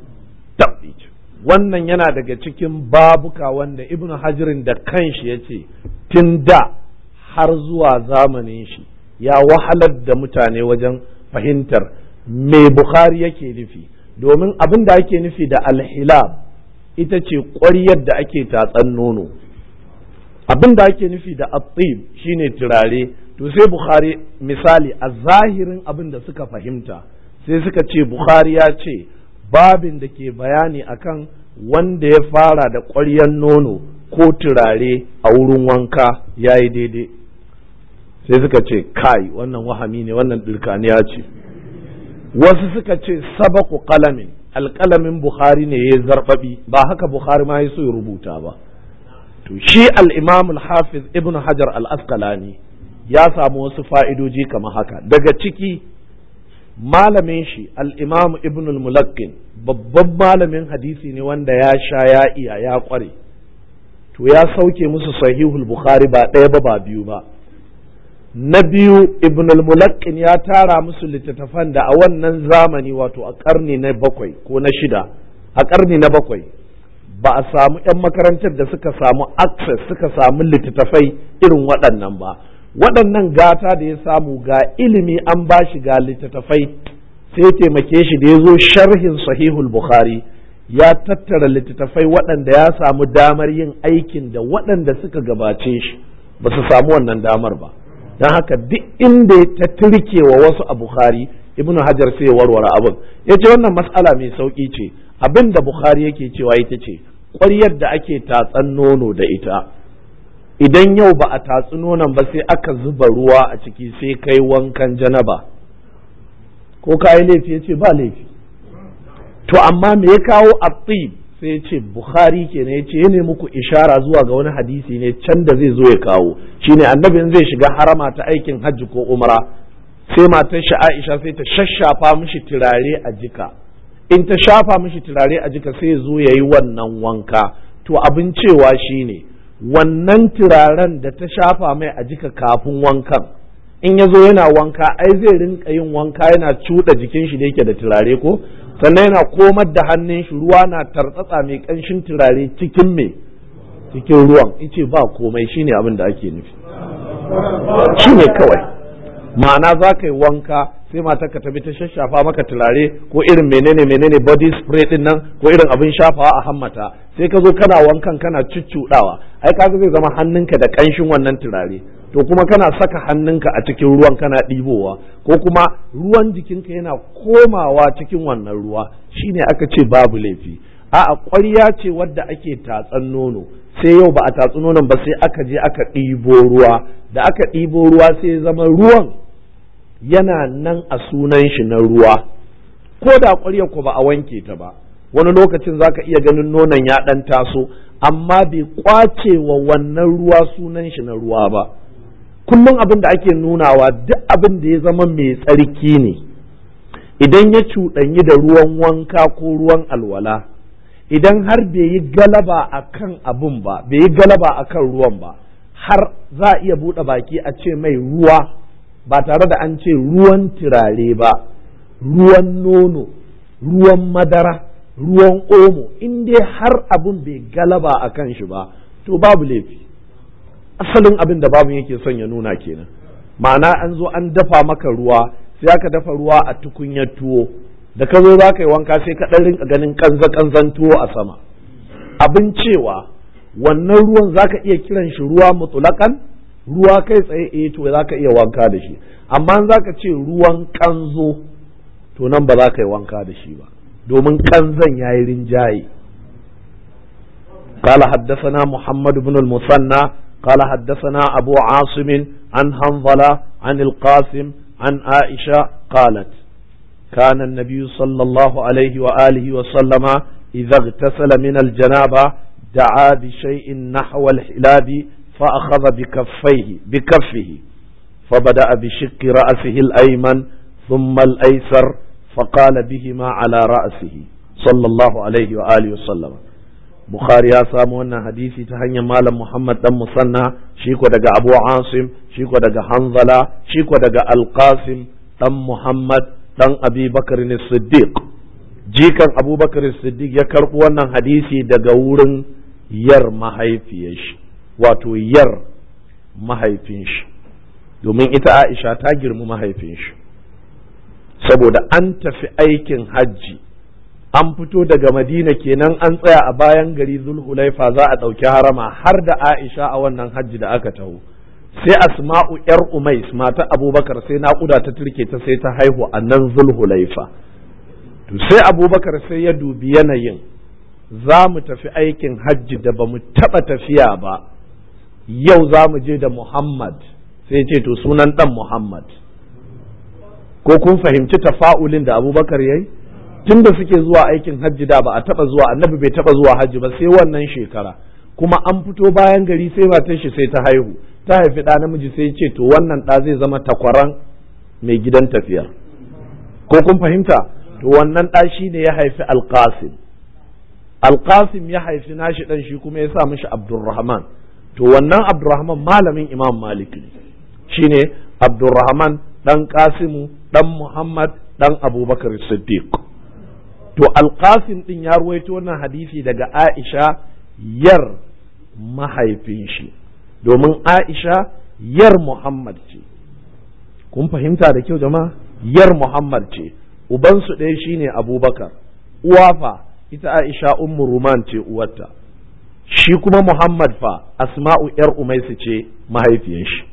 Wannan yana daga cikin babuka wanda Ibn Hajirin da kanshi ya ce tun da har zuwa zamanin shi ya wahalar da mutane wajen fahimtar me Bukhari yake nufi, domin abin da ake nufi da alhilab ita ce ƙwaryar da ake tatsan nono, abin da ake nufi da at-tib shine turare. To sai Bukhari misali a zahirin abin da suka fahimta sai suka ce Bukhari ya ce babin da ke bayani akan wanda ya fara da ƙwaryar nono ko turare a wurin wanka ya yi daidai. Sai suka ce kai wannan wahami ne, wannan ɗirkaniya ce. Wasu suka ce sabaku qalamin, alƙalamin Bukhari ne ya zarbabi, ba haka Bukhari ma ya so ya rubuta ba. To shi al-Imam al-Hafiz Ibn Hajar al-Asqalani ya samu wasu fa'idoji kamar haka. Daga ciki malamin shi al-Imam Ibn al-Mulaqqin babban malamin hadisi ne wanda ya sha ya iya ya kware, to ya sauke musu sahihul Bukhari ba ɗaya ba ba biyu ba. Na biyu Ibn al-Mulaqqin ya tara musu littattafan da a wannan zamani wato a ƙarni na bakwai ko na shida, a ƙarni na bakwai ba a samu 'yan makarantar da suka samu access suka samu littattafai irin waɗannan ba. Waɗannan gata da ya samu ga ilimi an ba shi ga littattafai, sai taimake shi da ya zo sharhin sahihul Bukhari ya tattara littattafai waɗanda ya samu damar yin aikin da waɗanda suka gabace shi ba su samu wannan damar ba. don haka duk inda ta turke wa wasu a Bukhari Ibn Hajar sai ya warware abin, ya ce wannan mas'ala mai sauƙi ce. Abin da Bukhari yake cewa ita ce ƙwaryar da ake tatsan nono da ita, idan yau ba a tatsi nonon ba sai aka zuba ruwa a ciki sai kai wankan janaba, ko ka yi laifi? Ya ce ba laifi. To amma me ya kawo at-tib? Sai ya ce Bukhari kenan, ya ce ya nemi muku ishara zuwa ga wani hadisi ne can da zai zo ya kawo, shine annabin zai shiga harama ta aikin hajji ko umra, sai matar shi Aisha sai ta shashafa mishi turare a jika, in ta shafa mishi turare a jika sai zo ya yi wannan wanka. To abin cewa shine wannan turaren da ta shafa mai a jika kafin wankan, in ya zo yana wanka ai zai rinka yin wanka yana cuɗa jikin shi da yake da turare ko, sannan yana komar da hannun shi ruwa na tartsatsa mai ƙanshin turare cikin me cikin ruwan. Ice ba komai, shine abin da ake nufi, shine kawai. Ma'ana za ka yi wanka sai mata ka tabi ta shashafa maka turare ko irin menene menene body spray din nan ko irin abin shafawa a hammata, sai ka zo kana wankan kana cuccuɗawa, ai kaga zai zama hannunka da ƙanshin wannan turare, to kuma kana saka hannunka a cikin ruwan kana ɗibowa, ko kuma ruwan jikinka yana komawa cikin wannan ruwa, shine aka ce babu laifi. A'a ƙwarya ce wadda ake tatsan nono, sai yau ba a tatsi nonon ba sai aka je aka ɗibo ruwa, da aka ɗibo ruwa sai zama ruwan yana nan a sunan shi na ruwa, ko da ƙwaryar ku ba a wanke ta ba, wani lokacin zaka iya ganin nonon ya ɗan taso amma bai kwace wa wannan ruwa sunan shi na ruwa ba. Kullum abin da ake nunawa duk abin da ya zama mai tsarki ne, idan ya cuɗanyi da ruwan wanka ko ruwan alwala, idan har bai yi galaba a kan abin ba, bai yi galaba a kan ruwan ba, har za a iya buɗe baki a ce mai ruwa ba tare da an ce ruwan turare ba, ruwan nono, ruwan madara, ruwan omo, in dai har abin bai galaba a kan shi ba, to babu laifi. Asalin abin da babu yake son ya nuna kenan. Ma'ana an zo an dafa maka ruwa, sai aka dafa ruwa a tukunyar tuwo, da ka zo za ka yi wanka sai ka ɗan rinka ganin kanza-kanzan tuwo a sama. Abin cewa wannan ruwan za ka iya kiran shi ruwa mutulakan, ruwa kai tsaye, eh to za ka iya wanka da shi, amma za ka ce ruwan kanzo, to nan ba za ka yi wanka da shi ba, domin kanzan ya yi rinjaye. قال حدثنا محمد بن المثنى قال حدثنا أبو عاصم عن حنظلة عن القاسم عن عائشة قالت كان النبي صلى الله عليه وآله وسلم إذا اغتسل من الجنابة دعا بشيء نحو الحلاب فأخذ بكفيه بكفه فبدأ بشق رأسه الأيمن ثم الأيسر فقال بهما على رأسه صلى الله عليه وآله وسلم. Bukhari ya samu wannan hadisi ta hanyar Malam Muhammad dan Musanna, shi ko daga Abu Asim, shi ko daga Hanzala, shi ko daga Al-Qasim dan Muhammad dan Abi Bakr as-Siddiq. Jikan Abu Bakr as-Siddiq ya karɓi wannan hadisi daga wurin yar mahaifiyar shi, wato yar mahaifin shi, domin ita Aisha ta girmi mahaifin shi, saboda an tafi aikin hajji, an fito daga Madina kenan, an tsaya a bayan gari Zulhulaifa za a ɗauki harama har da Aisha a wannan hajji da aka taho. Sai Asma'u ‘yar Umais mata Abubakar sai naƙuda ta turke ta sai ta haihu a nan Zulhulaifa. To sai Abubakar sai ya dubi yanayin, za mu tafi aikin hajji da ba mu taɓa tafiya ba, yau za mu je da Muhammad, sai ce to sunan ɗan Muhammad. Ko kun fahimci tafa'ulin da Abubakar ya yi? Tun da suke zuwa aikin hajji da ba a taba zuwa, annabi bai taba zuwa hajji ba sai wannan shekara, kuma an fito bayan gari sai matar shi sai ta haihu, ta haifi ɗa namiji, sai ce to wannan ɗa zai zama takwaran mai gidan tafiyar. Ko kun fahimta? To wannan ɗa shi ne ya haifi Alƙasim, Alƙasim ya haifi nashi ɗan shi kuma ya sa mishi Abdurrahman. To wannan Abdurrahman malamin Imam Malik ne, shi ne Abdurrahman ɗan Ƙasimu ɗan Muhammad ɗan Abubakar Siddiq. To Alƙasim ɗin ya ruwaito wannan hadisi daga Aisha yar mahaifin shi, domin Aisha yar Muhammad ce. Kun fahimta da kyau jama'a? Yar Muhammad ce, ubansu ɗaya shine Abubakar, uwafa ita Aisha ummu Ruman ce uwarta, shi kuma Muhammad fa Asma'u yar Umaysu ce mahaifiyar shi.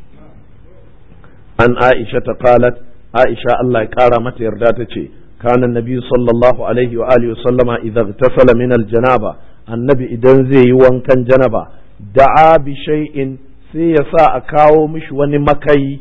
An Aisha ta qalat, Aisha Allah ya kara mata yarda ta ce kana annabi sallallahu alaihi wa alihi sallama idza igtasala min aljanaba, annabi idan zai yi wankan janaba da'a bi shay'in sai ya sa a kawo mishi wani makai,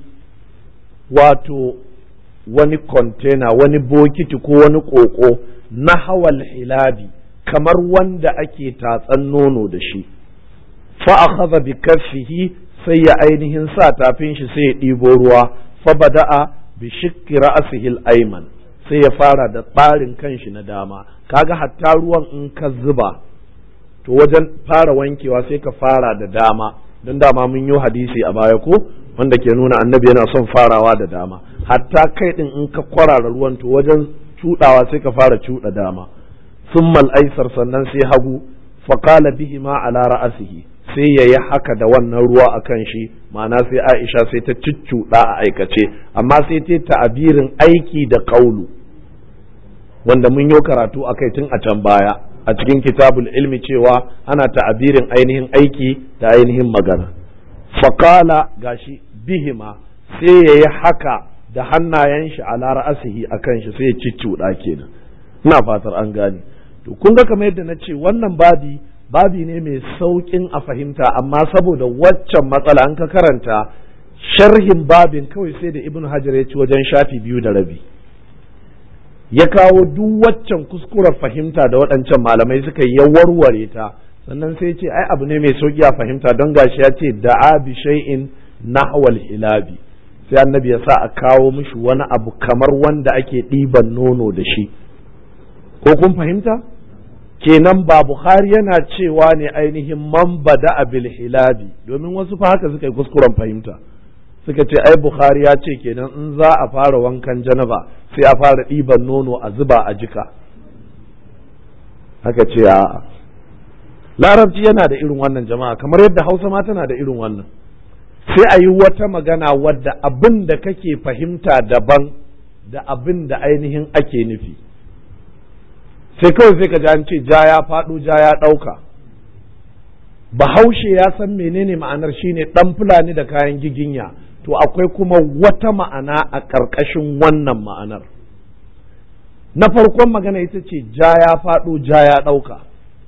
wato wani container, wani bokiti ko wani koko na hawal hilabi, kamar wanda ake tatsan nono da shi. Fa akhadha bi kaffihi, sai ya ainihin sa tafin shi sai ya ɗibo ruwa. Fa bada'a bi shikki ra'sihi al-ayman, sai ya fara da ɓarin kanshi na dama. Kaga hatta ruwan in ka zuba, to wajen fara wankewa sai ka fara da dama, don dama mun yi hadisi a baya ko wanda ke nuna annabi yana son farawa da dama. Hatta kai din in ka kwarara ruwan, to wajen cudawa sai ka fara cuda dama. Summa al-aysar, sannan sai hagu. Fa qala bihima ala ra'sihi, sai yayi haka da wannan ruwa akan shi, ma'ana sai Aisha sai ta cuccuda a aikace, amma sai ta ta'abirin aiki da kaulu wanda mun yi karatu akai tun a can baya a cikin kitabul ilmi cewa ana ta'abirin ainihin aiki da ainihin magana. Faqala, gashi bihima, sai yayi haka da hannayen shi ala ra'sihi akan shi, sai ya ciccuda kenan. Ina fatar an gane. To kun ga kamar yadda na ce wannan babi babi ne mai saukin a fahimta, amma saboda waccan matsala an ka karanta sharhin babin kawai sai da Ibn Hajar ya ci wajen shafi biyu da rabi, ya kawo duk waccan kuskuren fahimta da waɗancan malamai suka yi, ya warware ta, sannan sai ce ai abu ne mai sauki a fahimta, don gashi ya ce da'a bi shay'in nahwal hilabi, sai annabi ya sa a kawo mishi wani abu kamar wanda ake ɗiban nono da shi. Ko kun fahimta? Kenan ba Bukhari yana cewa ne ainihin man bada bil hilabi, domin wasu fa haka suka yi kuskuren fahimta, suka ce ai Bukhari ya ce kenan in za a fara wankan janaba sai a fara ɗiban nono a zuba a jika. Haka ce a larabci yana da irin wannan jama'a, kamar yadda Hausa ma tana da irin wannan. Sai a yi wata magana wadda abin da kake fahimta daban da abin da ainihin ake nufi, sai kawai sai ka ji an ce ja ya faɗo ja ya ɗauka. Bahaushe ya san menene ma'anar, shine ɗan fulani da kayan giginya, to akwai kuma wata ma'ana a ƙarƙashin wannan ma'anar. Na farkon magana ita ce ja ya faɗo ja ya ɗauka,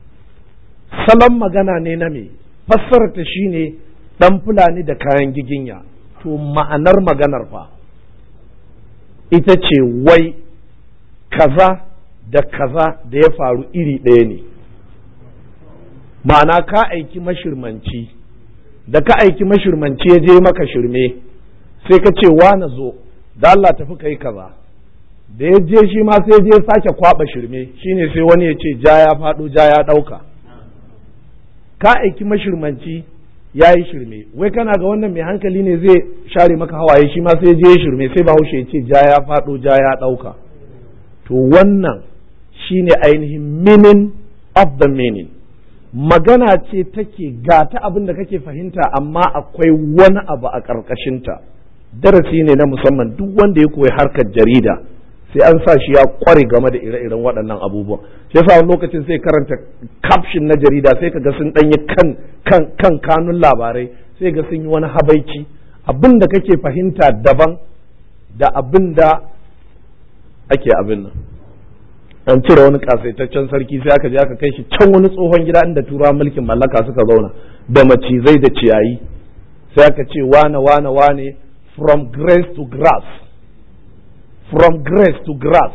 salon magana ne na me, fassarta shine ɗan fulani da kayan giginya. To ma'anar maganar fa ita ce wai kaza da kaza da ya faru iri ɗaya ne, ma'ana ka aiki mashirmanci, da ka aiki mashirmanci ya je maka shirme, sai ka ce wa na zo da Allah tafi kai kaza, da ya je shi ma sai je sake kwaba shirme, shine sai wani ya ce ja ya faɗo ja ya ɗauka. Ka aiki mashirmanci ya yi shirme, wai kana ga wannan mai hankali ne zai share maka hawaye, shi ma sai je shirme, sai Bahaushe ya ce ja ya faɗo ja ya ɗauka. To wannan shine ainihin meaning of the meaning. Magana ce take gata abin da kake fahimta, amma akwai wani abu a ƙarƙashinta. Darasi ne na musamman, duk wanda ya koyi harkar jarida sai an sa shi ya kware game da ire-iren waɗannan abubuwan. Shi yasa wani lokacin sai karanta caption na jarida sai ka ga sun ɗanyi kan kan kan kanun labarai, sai ga sun yi wani habaici. Abin da kake fahimta daban da abin da ake abin nan. An cire wani kasaitaccen sarki sai aka je aka kai shi can wani tsohon gida inda turawan mulkin mallaka suka zauna da macizai da ciyayi, sai aka ce wane wane wane from grace to grass, from grace to grass,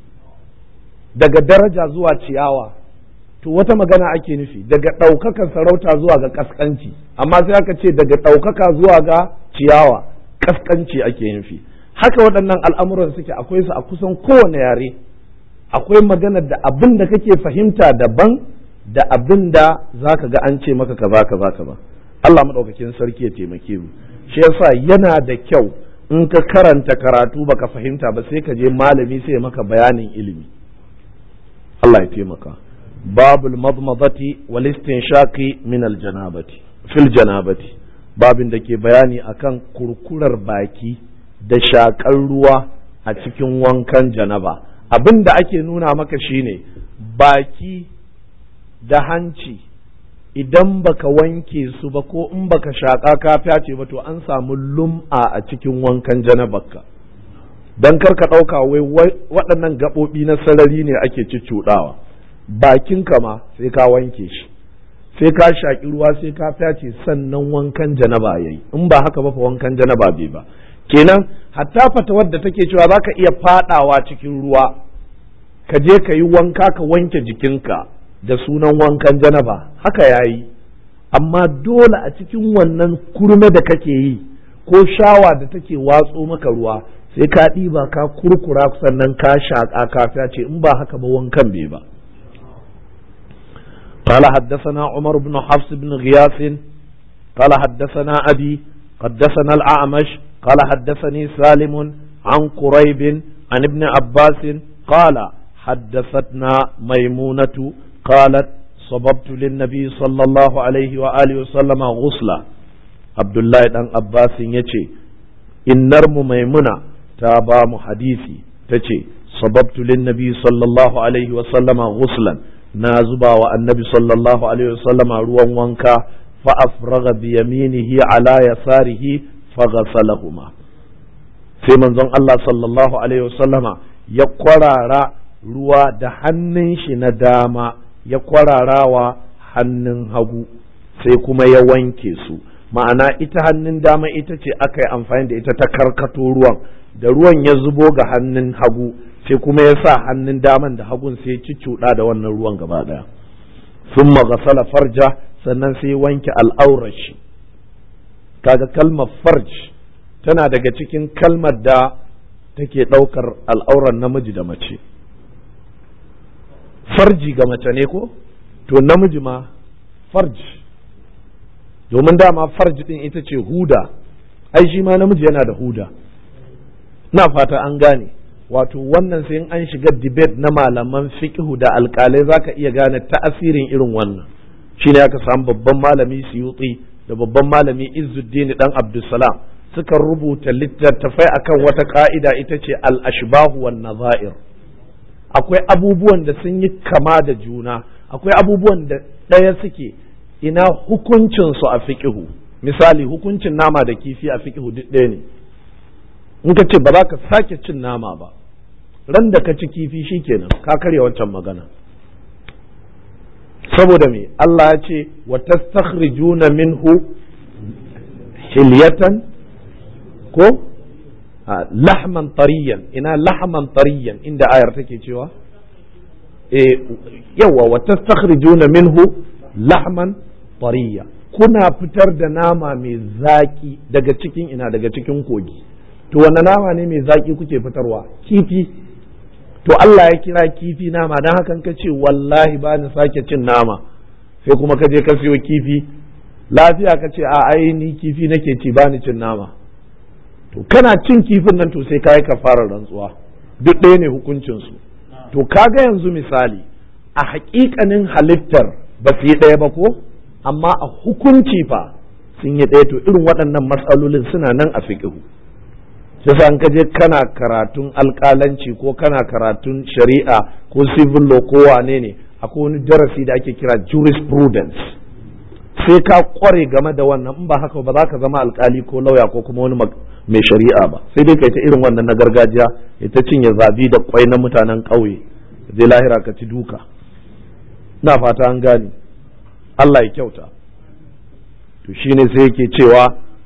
daga daraja zuwa ciyawa. To wata magana ake nufi, daga ɗaukakan sarauta zuwa ga kaskanci, amma sai aka ce daga ɗaukaka zuwa ga ciyawa, kaskanci ake nufi. Haka waɗannan al'amuran suke, akwai su a kusan kowane yare. Akwai maganar da abin da kake fahimta daban da abin da za ka ga an ce maka kaza kaza kaza. Allah maɗaukakin sarki ya taimake mu. Shi yasa yana da kyau in ka karanta karatu baka fahimta ba sai ka je malami sai ya maka bayanin ilimi. Allah ya taimaka. Babul madmadati wal istinshaqi min al janabati fil janabati, babin da ke bayani akan kurkurar baki da shakar ruwa a cikin wankan janaba. Abin da ake nuna maka shine baki da hanci idan baka wanke su ba ko in baka shaƙa ka fyace ba to an samu lum'a a cikin wankan janabarka dan kar ka ɗauka wai waɗannan gaɓoɓi na sarari ne ake ciccuɗawa, bakinka ma sai ka wanke shi, sai ka shaƙi ruwa sai ka fyace sannan wankan janaba yayi, in ba haka ba fa wankan janaba bai ba. Kenan hatta fatawar da take cewa zaka iya fadawa cikin ruwa ka je ka yi wanka ka wanke jikinka da sunan wankan janaba haka yayi, amma dole a cikin wannan kurme da kake yi ko shawa da take watso maka ruwa sai ka ɗiba ka kurkura sannan ka shaƙa ka fyace, in ba haka ba wankan bai ba. قال حدثنا عمر بن حفص بن غياث قال حدثنا أبي حدثنا الأعمش قال حدثني سالم عن قريب عن ابن عباس قال حدثتنا ميمونة قالت صببت للنبي صلى الله عليه وآله وسلم غسلا. عبد الله بن عباس يتي إن نرم ميمونة تابا حديثي تتي صببت للنبي صلى الله عليه وسلم غسلا نازبا والنبي صلى الله عليه وسلم روان وانكا فأفرغ بيمينه على يساره فغسلهما. sai manzon Allah sallallahu alaihi wasallama ya kwarara ruwa da hannun shi na dama ya kwararawa hannun hagu sai kuma ya wanke su, ma'ana ita hannun dama ita ce aka yi amfani da ita ta karkato ruwan, da ruwan ya zubo ga hannun hagu sai kuma ya sa hannun daman da hagun sai ya cuccuɗa da wannan ruwan gaba ɗaya. Summa ghasala farja, sannan sai wanke al'aurar shi. Kaga kalmar farj tana daga cikin kalmar da take ɗaukar al'aurar namiji da mace. Farji ga mace ne ko? To namiji ma farj, domin dama farj ɗin ita ce huda, ai shi ma namiji yana da huda. Na fata an gane, wato wannan sai in an shiga debate na malaman fiqhu da alƙalai zaka iya gane ta'asirin irin wannan. Shine aka samu babban malami Suyuti da babban malami Izzuddin dan Abdussalam suka rubuta littattafai akan wata ka'ida ita ce al-ashbahu wan nazair. Akwai abubuwan da sun yi kama da juna, akwai abubuwan da ɗaya suke, ina hukuncin su a fiqhu. Misali hukuncin nama da kifi a fiqhu duk ɗaya ne. In ka ce ba za ka sake cin nama ba, ran da ka ci kifi shikenan ka karya wancan magana. Saboda me Allah ya ce wa tastakhrijuna minhu hilyatan ko lahman tariyan, ina lahman tariyan inda ayar take cewa eh yawa wa tastakhrijuna minhu lahman tariya, kuna fitar da nama mai zaki daga cikin ina daga cikin kogi. To wanne nama ne mai zaki kuke fitarwa? Kifi. To Allah ya kira kifi nama, don hakan ka ce wallahi ba ni sake cin nama, sai kuma ka je ka siyo kifi lafiya ka ce a ai ni kifi nake ci ba ni cin nama. To kana cin kifin nan to sai ka yi kafarar rantsuwa, duk ɗaya ne hukuncinsu. To kaga yanzu misali a haƙiƙanin halittar ba su yi ɗaya ba ko, amma a hukunci fa sun yi ɗaya. To irin waɗannan matsalolin suna nan a fiqhu. sai an kaje kana karatun alƙalanci ko kana karatun shari'a ko civil law ko wane ne, akwai wani darasi da ake kira jurisprudence, sai ka kware game da wannan, in ba haka ba za ka zama alƙali ko lauya ko kuma wani mai shari'a ba, sai dai kai ta irin wannan na gargajiya, ita cinye zabi da kwai na mutanen ƙauye, zai lahira ka ci duka. na fata an gane, Allah ya kyauta. To shine sai yake cewa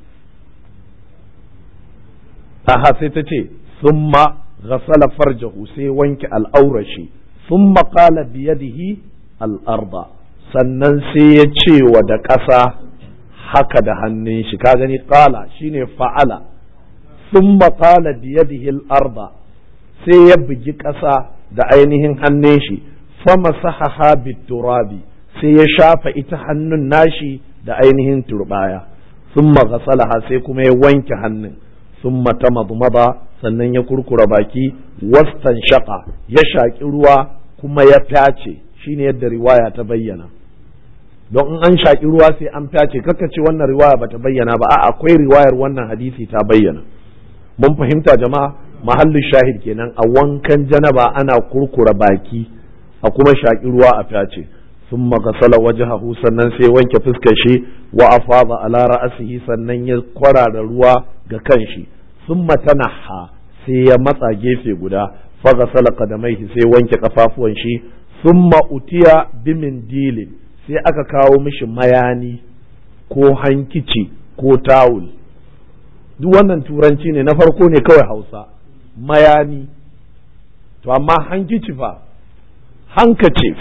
aha sai ta ce summa ghasala farjahu, sai wanke al'aurashi, summa qala bi yadihi al-arda, sannan sai ya ce wa da ƙasa haka da hannun shi, ka gani qala shine fa'ala, summa qala bi yadihi al-arda, sai ya bugi ƙasa da ainihin hannun shi, famasahaha bit-turabi, sai ya shafa ita hannun nashi da ainihin turbaya, summa ghasalaha, sai kuma ya wanke hannun, summa tamadmada, sannan ya kurkura baki, wastan shaqa, ya shaki ruwa kuma ya fyace, shine yadda riwaya ta bayyana. Don in an shaki ruwa sai an fyace, kaka ce wannan riwaya bata bayyana ba, a akwai riwayar wannan hadisi ta bayyana. Mun fahimta jama'a, mahallin shahid kenan, a wankan janaba ana kurkura baki a kuma shaki ruwa a fyace. thumma ghasala wajhahu sannan sai wanke fuskar shi wa afada ala ra'sihi sannan ya kwarara ruwa ga kanshi thumma tanaha sai ya matsa gefe guda fa ghasala qadamaihi sai wanke kafafuwan shi thumma utiya bimindilin sai aka kawo mishi mayani ko hankici ko tawul. Duk wannan turanci ne, na farko ne kawai Hausa. Mayani, to amma hankici fa, handkerchief,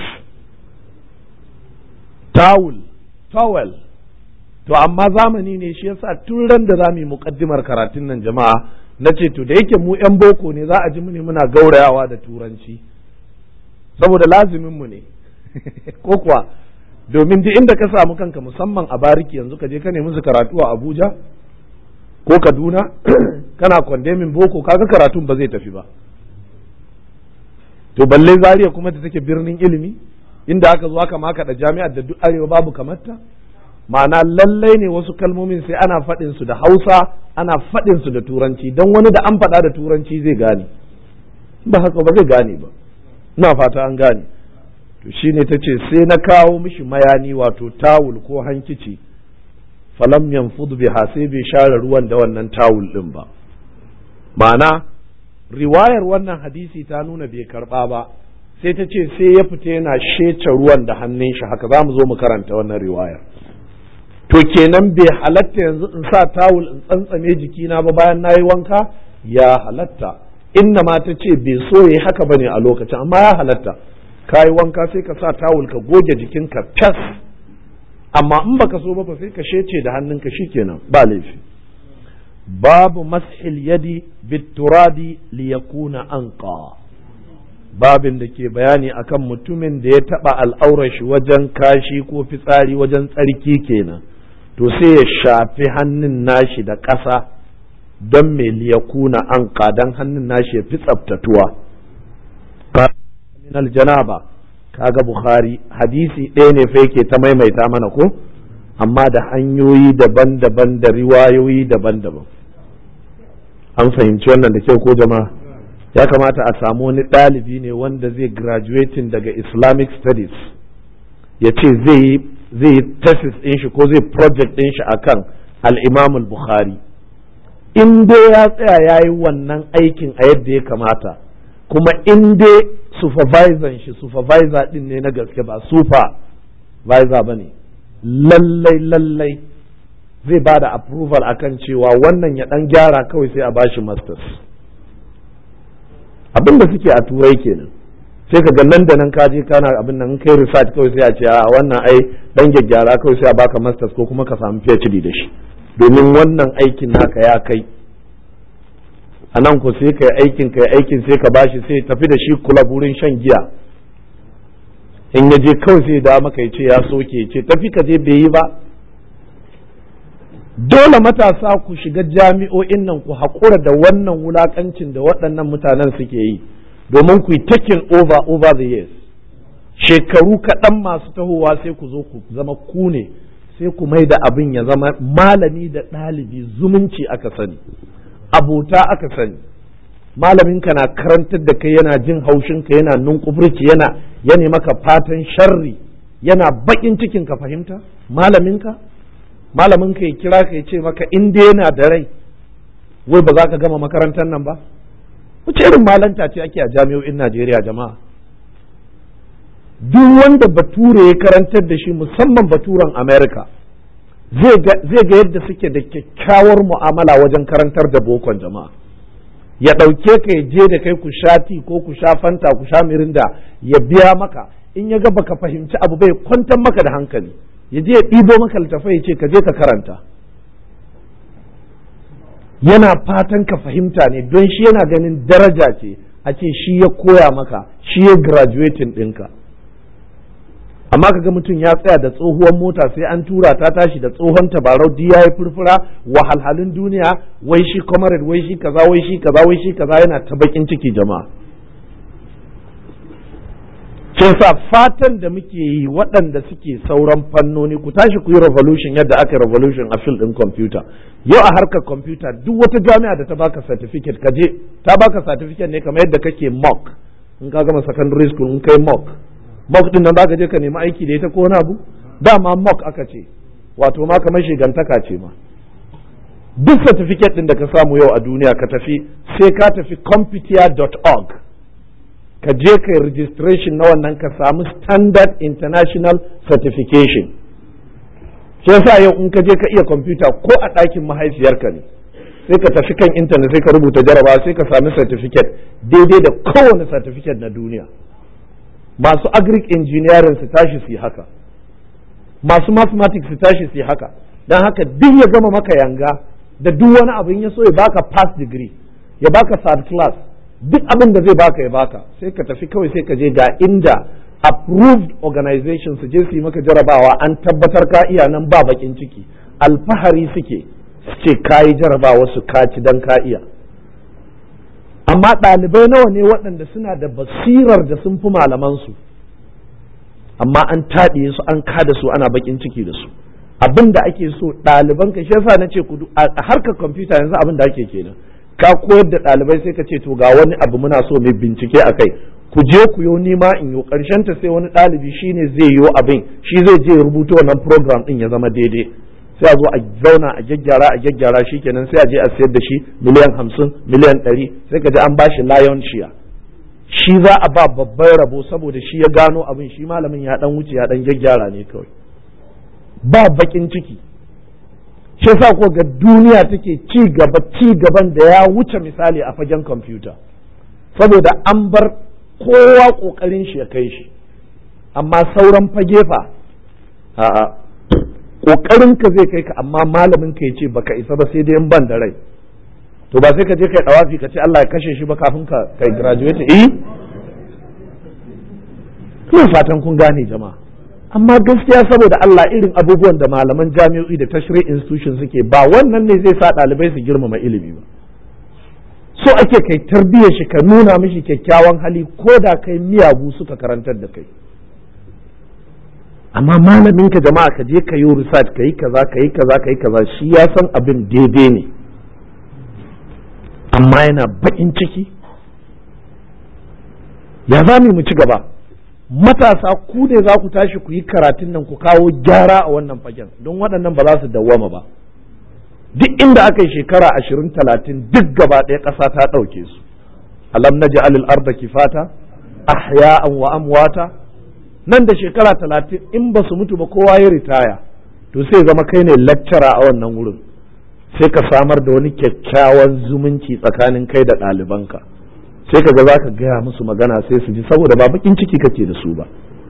tawul, towel, to amma zamani ne shi yasa tun ran da za mu yi muƙaddimar karatun nan jama'a na ce to da yake mu 'yan boko ne za a ji mu ne muna gaurayawa da turanci saboda lazimin mu ne ko kuwa domin duk inda ka samu kanka musamman a bariki yanzu ka je ka nemi su karatu a Abuja ko Kaduna kana kondemin boko kaga karatun ba zai tafi ba. To balle Zaria kuma da take birnin ilimi inda aka zo aka maka da jami'ar da duk arewa babu kamarta, ma'ana lallai ne wasu kalmomin sai ana faɗin su da Hausa ana faɗin su da Turanci don wani da an faɗa da Turanci zai gane, ba haka ba zai gane ba. Ina fata an gane. To shine tace sai na kawo mishi mayani wato tawul ko hankici, falam yanfud biha sai bai share ruwan da wannan tawul din ba. Ma'ana riwayar wannan hadisi ta nuna bai karba ba, sai ta ce sai ya fita yana shece ruwan da hannun shi haka. za mu zo mu karanta wannan riwayar. To kenan bai halatta yanzu in sa tawul in tsantsame jikina ba bayan na yi wanka? Ya halatta. Inna ma ta ce bai so ya haka bane a lokacin, amma ya halatta. Ka yi wanka sai ka sa tawul ka goge jikinka fes, amma in baka so ba sai ka shece da hannunka shikenan ba laifi. Babu mashil yadi biturabi liyakuna anqa, babin da ke bayani akan mutumin da ya taba al'aurar shi wajen kashi ko fitsari wajen tsarki kenan, to sai ya shafi hannun nashi da ƙasa don me liyakuna anqa, dan hannun nashi ya fi tsaftatuwa. min aljanaba, kaga Bukhari hadisi ɗaya ne fa yake ta maimaita mana ko, amma da hanyoyi daban-daban da riwayoyi daban-daban. An fahimci wannan da kyau ko jama'a? Ya kamata a samu wani ɗalibi ne wanda zai graduating daga Islamic Studies ya ce zai yi thesis ɗin shi ko zai project ɗin shi akan al-Imam al-Bukhari. In dai ya tsaya ya yi wannan aikin a yadda ya kamata, kuma in dai supervisor shi supervisor ɗin ne na gaske ba supervisor ba ne, lallai lallai zai ba da approval akan cewa wannan ya dan gyara kawai sai a bashi masters. Abin da suke a turai kenan, sai ka ga nan da nan ka je kana abin nan kai research kawai sai a ce a wannan ai dan gyaggyara kawai sai a baka masters ko kuma ka samu PhD da shi, domin wannan aikin naka ya kai. A nan ko sai kai aikin kai aikin sai ka bashi sai tafi da shi kula burin shan giya, in ya je kawai sai da maka ya ce ya soke ya ce tafi ka je bai yi ba. Dole matasa ku shiga jami'o'in nan ku haƙura da wannan wulakancin da waɗannan mutanen suke yi, domin ku yi taking over over the years. Shekaru kaɗan masu tahowa sai ku zo ku zama ku ne, sai ku mai da abin ya zama malami da ɗalibi zumunci aka sani, abota aka sani. Malaminka na karantar da kai yana jin haushinka, yana nunkufurci, yana yana maka fatan sharri, yana baƙin cikin ka fahimta. Malaminka malamin ka ya kira ka ya ce maka in dai yana da rai wai ba za ka gama makarantar nan ba. Wace irin malanta ce ake a jami'o'in Najeriya jama'a? Duk wanda bature ya karantar da shi, musamman baturen America, zai ga yadda suke da kyakkyawar mu'amala wajen karantar da bokon jama'a. Ya ɗauke ka ya je da kai ku sha ti ko ku sha fanta ku sha mirinda, ya biya maka, in ya ga baka fahimci abu bai kwantar maka da hankali, ya je ya ɗibo maka littafai ya ce ka je ka karanta. Yana fatan ka fahimta ne, don shi yana ganin daraja ce a ce shi ya koya maka, shi ya graduating ɗinka. Amma kaga mutum ya tsaya da tsohuwar mota sai an tura ta tashi da tsohon tabarau duk yayi furfura, wahalhalun duniya, wai shi comrade, wai shi kaza, wai shi kaza, wai shi kaza, yana ta bakin ciki jama'a. Kin sa fatan da muke yi waɗanda suke sauran fannoni, ku tashi ku yi revolution yadda aka revolution a field ɗin computer. Yau a harkar computer duk wata jami'a da ta baka certificate ka je ta baka certificate ne kamar yadda kake mock in ka gama secondary school in kai mock mock din nan zaka je ka nemi aiki da ita ko wani abu, dama mock aka ce, wato ma kamar shigantaka ce ma. Duk certificate din da ka samu yau a duniya ka tafi sai ka tafi competia dot org ka je ka registration na wannan ka samu standard international certification. Sai yasa yau in ka je ka iya computer ko a ɗakin mahaifiyarka ne sai ka tafi kan internet sai ka rubuta jarabawa sai ka sami certificate daidai da kowane certificate na duniya. Masu agric engineering su tashi su yi haka, masu mathematics su tashi su yi haka. Don haka duk ya gama maka yanga da duk wani abin ya so ya baka pass degree, ya baka third class, duk abin da zai baka ya baka, sai ka tafi kawai sai ka je ga inda approved organization su je su yi maka jarabawa an tabbatar ka iya nan ba bakin ciki, alfahari suke su ce ka yi jarabawa su kaci dan ka iya. Amma ɗalibai nawa ne waɗanda suna da basirar da sun fi malamansu, amma an taɗiye su an kada su ana bakin ciki da su. Abin da ake so ɗaliban ka, shi yasa na ce ku a harkar kwamfuta yanzu abin da ake kenan, ka koyar da ɗalibai sai ka ce to ga wani abu muna so mai bincike a kai, ku je ku yo nima in yo, ƙarshen ta sai wani ɗalibi shine zai yo abin, shi zai je rubuta wannan program ɗin ya zama daidai, sai a zo a zauna a gyaggyara a gyaggyara shi kenan sai a je a sayar da shi miliyan hamsin miliyan ɗari, sai ka ji an bashi lion share, shi za a ba babban rabo saboda shi ya gano abin, shi malamin ya dan wuce ya dan gyaggyara ne kawai, ba bakin ciki. Shi yasa ko ga duniya take ci gaba ci gaban da ya wuce misali a fagen kwamfuta, saboda an bar kowa kokarin shi ya kai shi, amma sauran fage fa a'a kokarin ka zai kai ka, amma malamin ka ya ce baka isa ba sai dai in ban da rai, to ba sai ka je kai dawafi ka ce Allah ya kashe shi ba kafin ka kai graduate. eh ina fatan kun gane jama'a. Amma gaskiya saboda Allah irin abubuwan da malaman jami'o'i da tashri institution suke, ba wannan ne zai sa ɗalibai su girmama ilimi ba. So ake kai tarbiyyar shi ka nuna mishi kyakkyawan hali ko da kai miyagu suka karantar da kai. Amma malamin ka jama'a ka je ka yi research ka yi kaza ka yi kaza ka yi kaza, shi ya san abin daidai ne, amma yana baƙin ciki. Ya za mu ci gaba? Matasa ku ne za ku tashi ku yi karatun nan ku kawo gyara a wannan fagen, don waɗannan ba za su dawwama ba. Duk inda aka yi shekara ashirin talatin duk gaba ɗaya ƙasa ta ɗauke su. Alam naj'al al-arda kifata ahya'an wa amwata. Nan da shekara talatin in ba su mutu ba kowa ya ritaya, to sai zama kai ne lecturer a wannan wurin, sai ka samar da wani kyakkyawan zumunci tsakanin kai da ɗalibanka, sai ka ga za ka gaya musu magana sai su ji, saboda ba bakin ciki kake da su ba.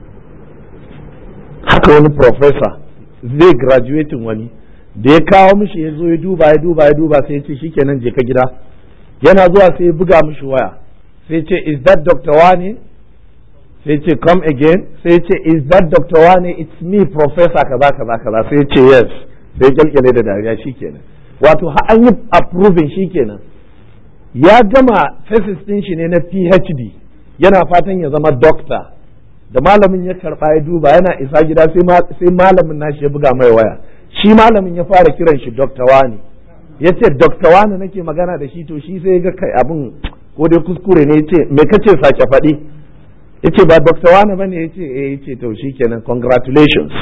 Haka wani professor zai graduating wani da ya kawo mishi ya zo ya duba ya duba ya duba sai ya ce shikenan je ka gida. Yana zuwa sai ya buga mishi waya sai ya ce is that Doctor Wani? Sai ya ce come again. Sai ya ce is that Doctor Wani? It's me professor kaza kaza kaza. Sai ya ce yes. Sai ya kyalkyale da dariya shikenan. Wato har an yi approving shikenan. Ya gama thesis din shi ne na P H D, yana fatan ya zama doctor. Da malamin ya karba ya duba yana isa gida sai malamin nashi ya buga mai waya. Shi malamin ya fara kiran shi Doctor Wani, ya ce Doctor Wani nake magana da shi, to shi sai ga kai abin ko dai kuskure ne, ya ce me kace sake faɗi, ya ce ba Doctor Wani bane, ya ce eh, ya ce to shi kenan congratulations.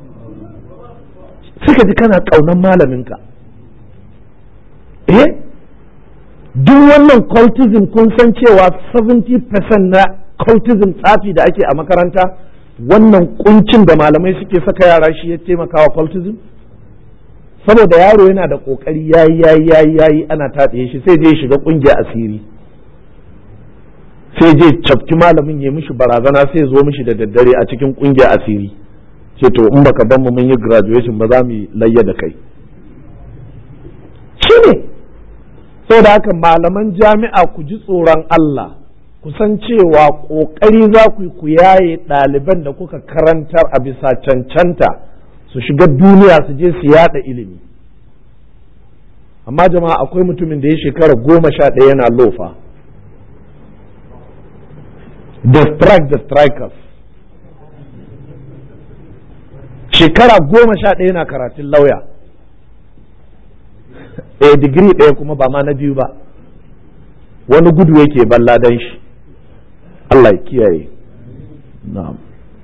Suka ji kana ƙaunar malaminka. eh duk wannan cultism kun san cewa seventy percent na cultism tsafi da ake a makaranta, wannan kuncin da malamai suke saka yara shi ya taimaka wa cultism. Saboda yaro yana da kokari yayi yayi yayi yayi ana taɗe shi sai je shiga kungiya asiri, sai je cafki malamin ya mishi barazana, sai zo mishi da daddare a cikin kungiya asiri, ce to in baka ban mu mun yi graduation ba za mu layya da kai. Shine saboda haka malaman jami'a ku ji tsoron Allah, ku san cewa kokari za ku yi ku yaye ɗaliban da kuka karantar a bisa cancanta su shiga duniya su je su yada ilimi. Amma jama'a akwai mutumin da ya shekara goma sha ɗaya yana lofa, the strike the strikers, shekara goma sha ɗaya yana karatun lauya, a digiri ɗaya kuma ba ma na biyu ba, wani gudu yake balla dan shi. Allah ya kiyaye. Na'am.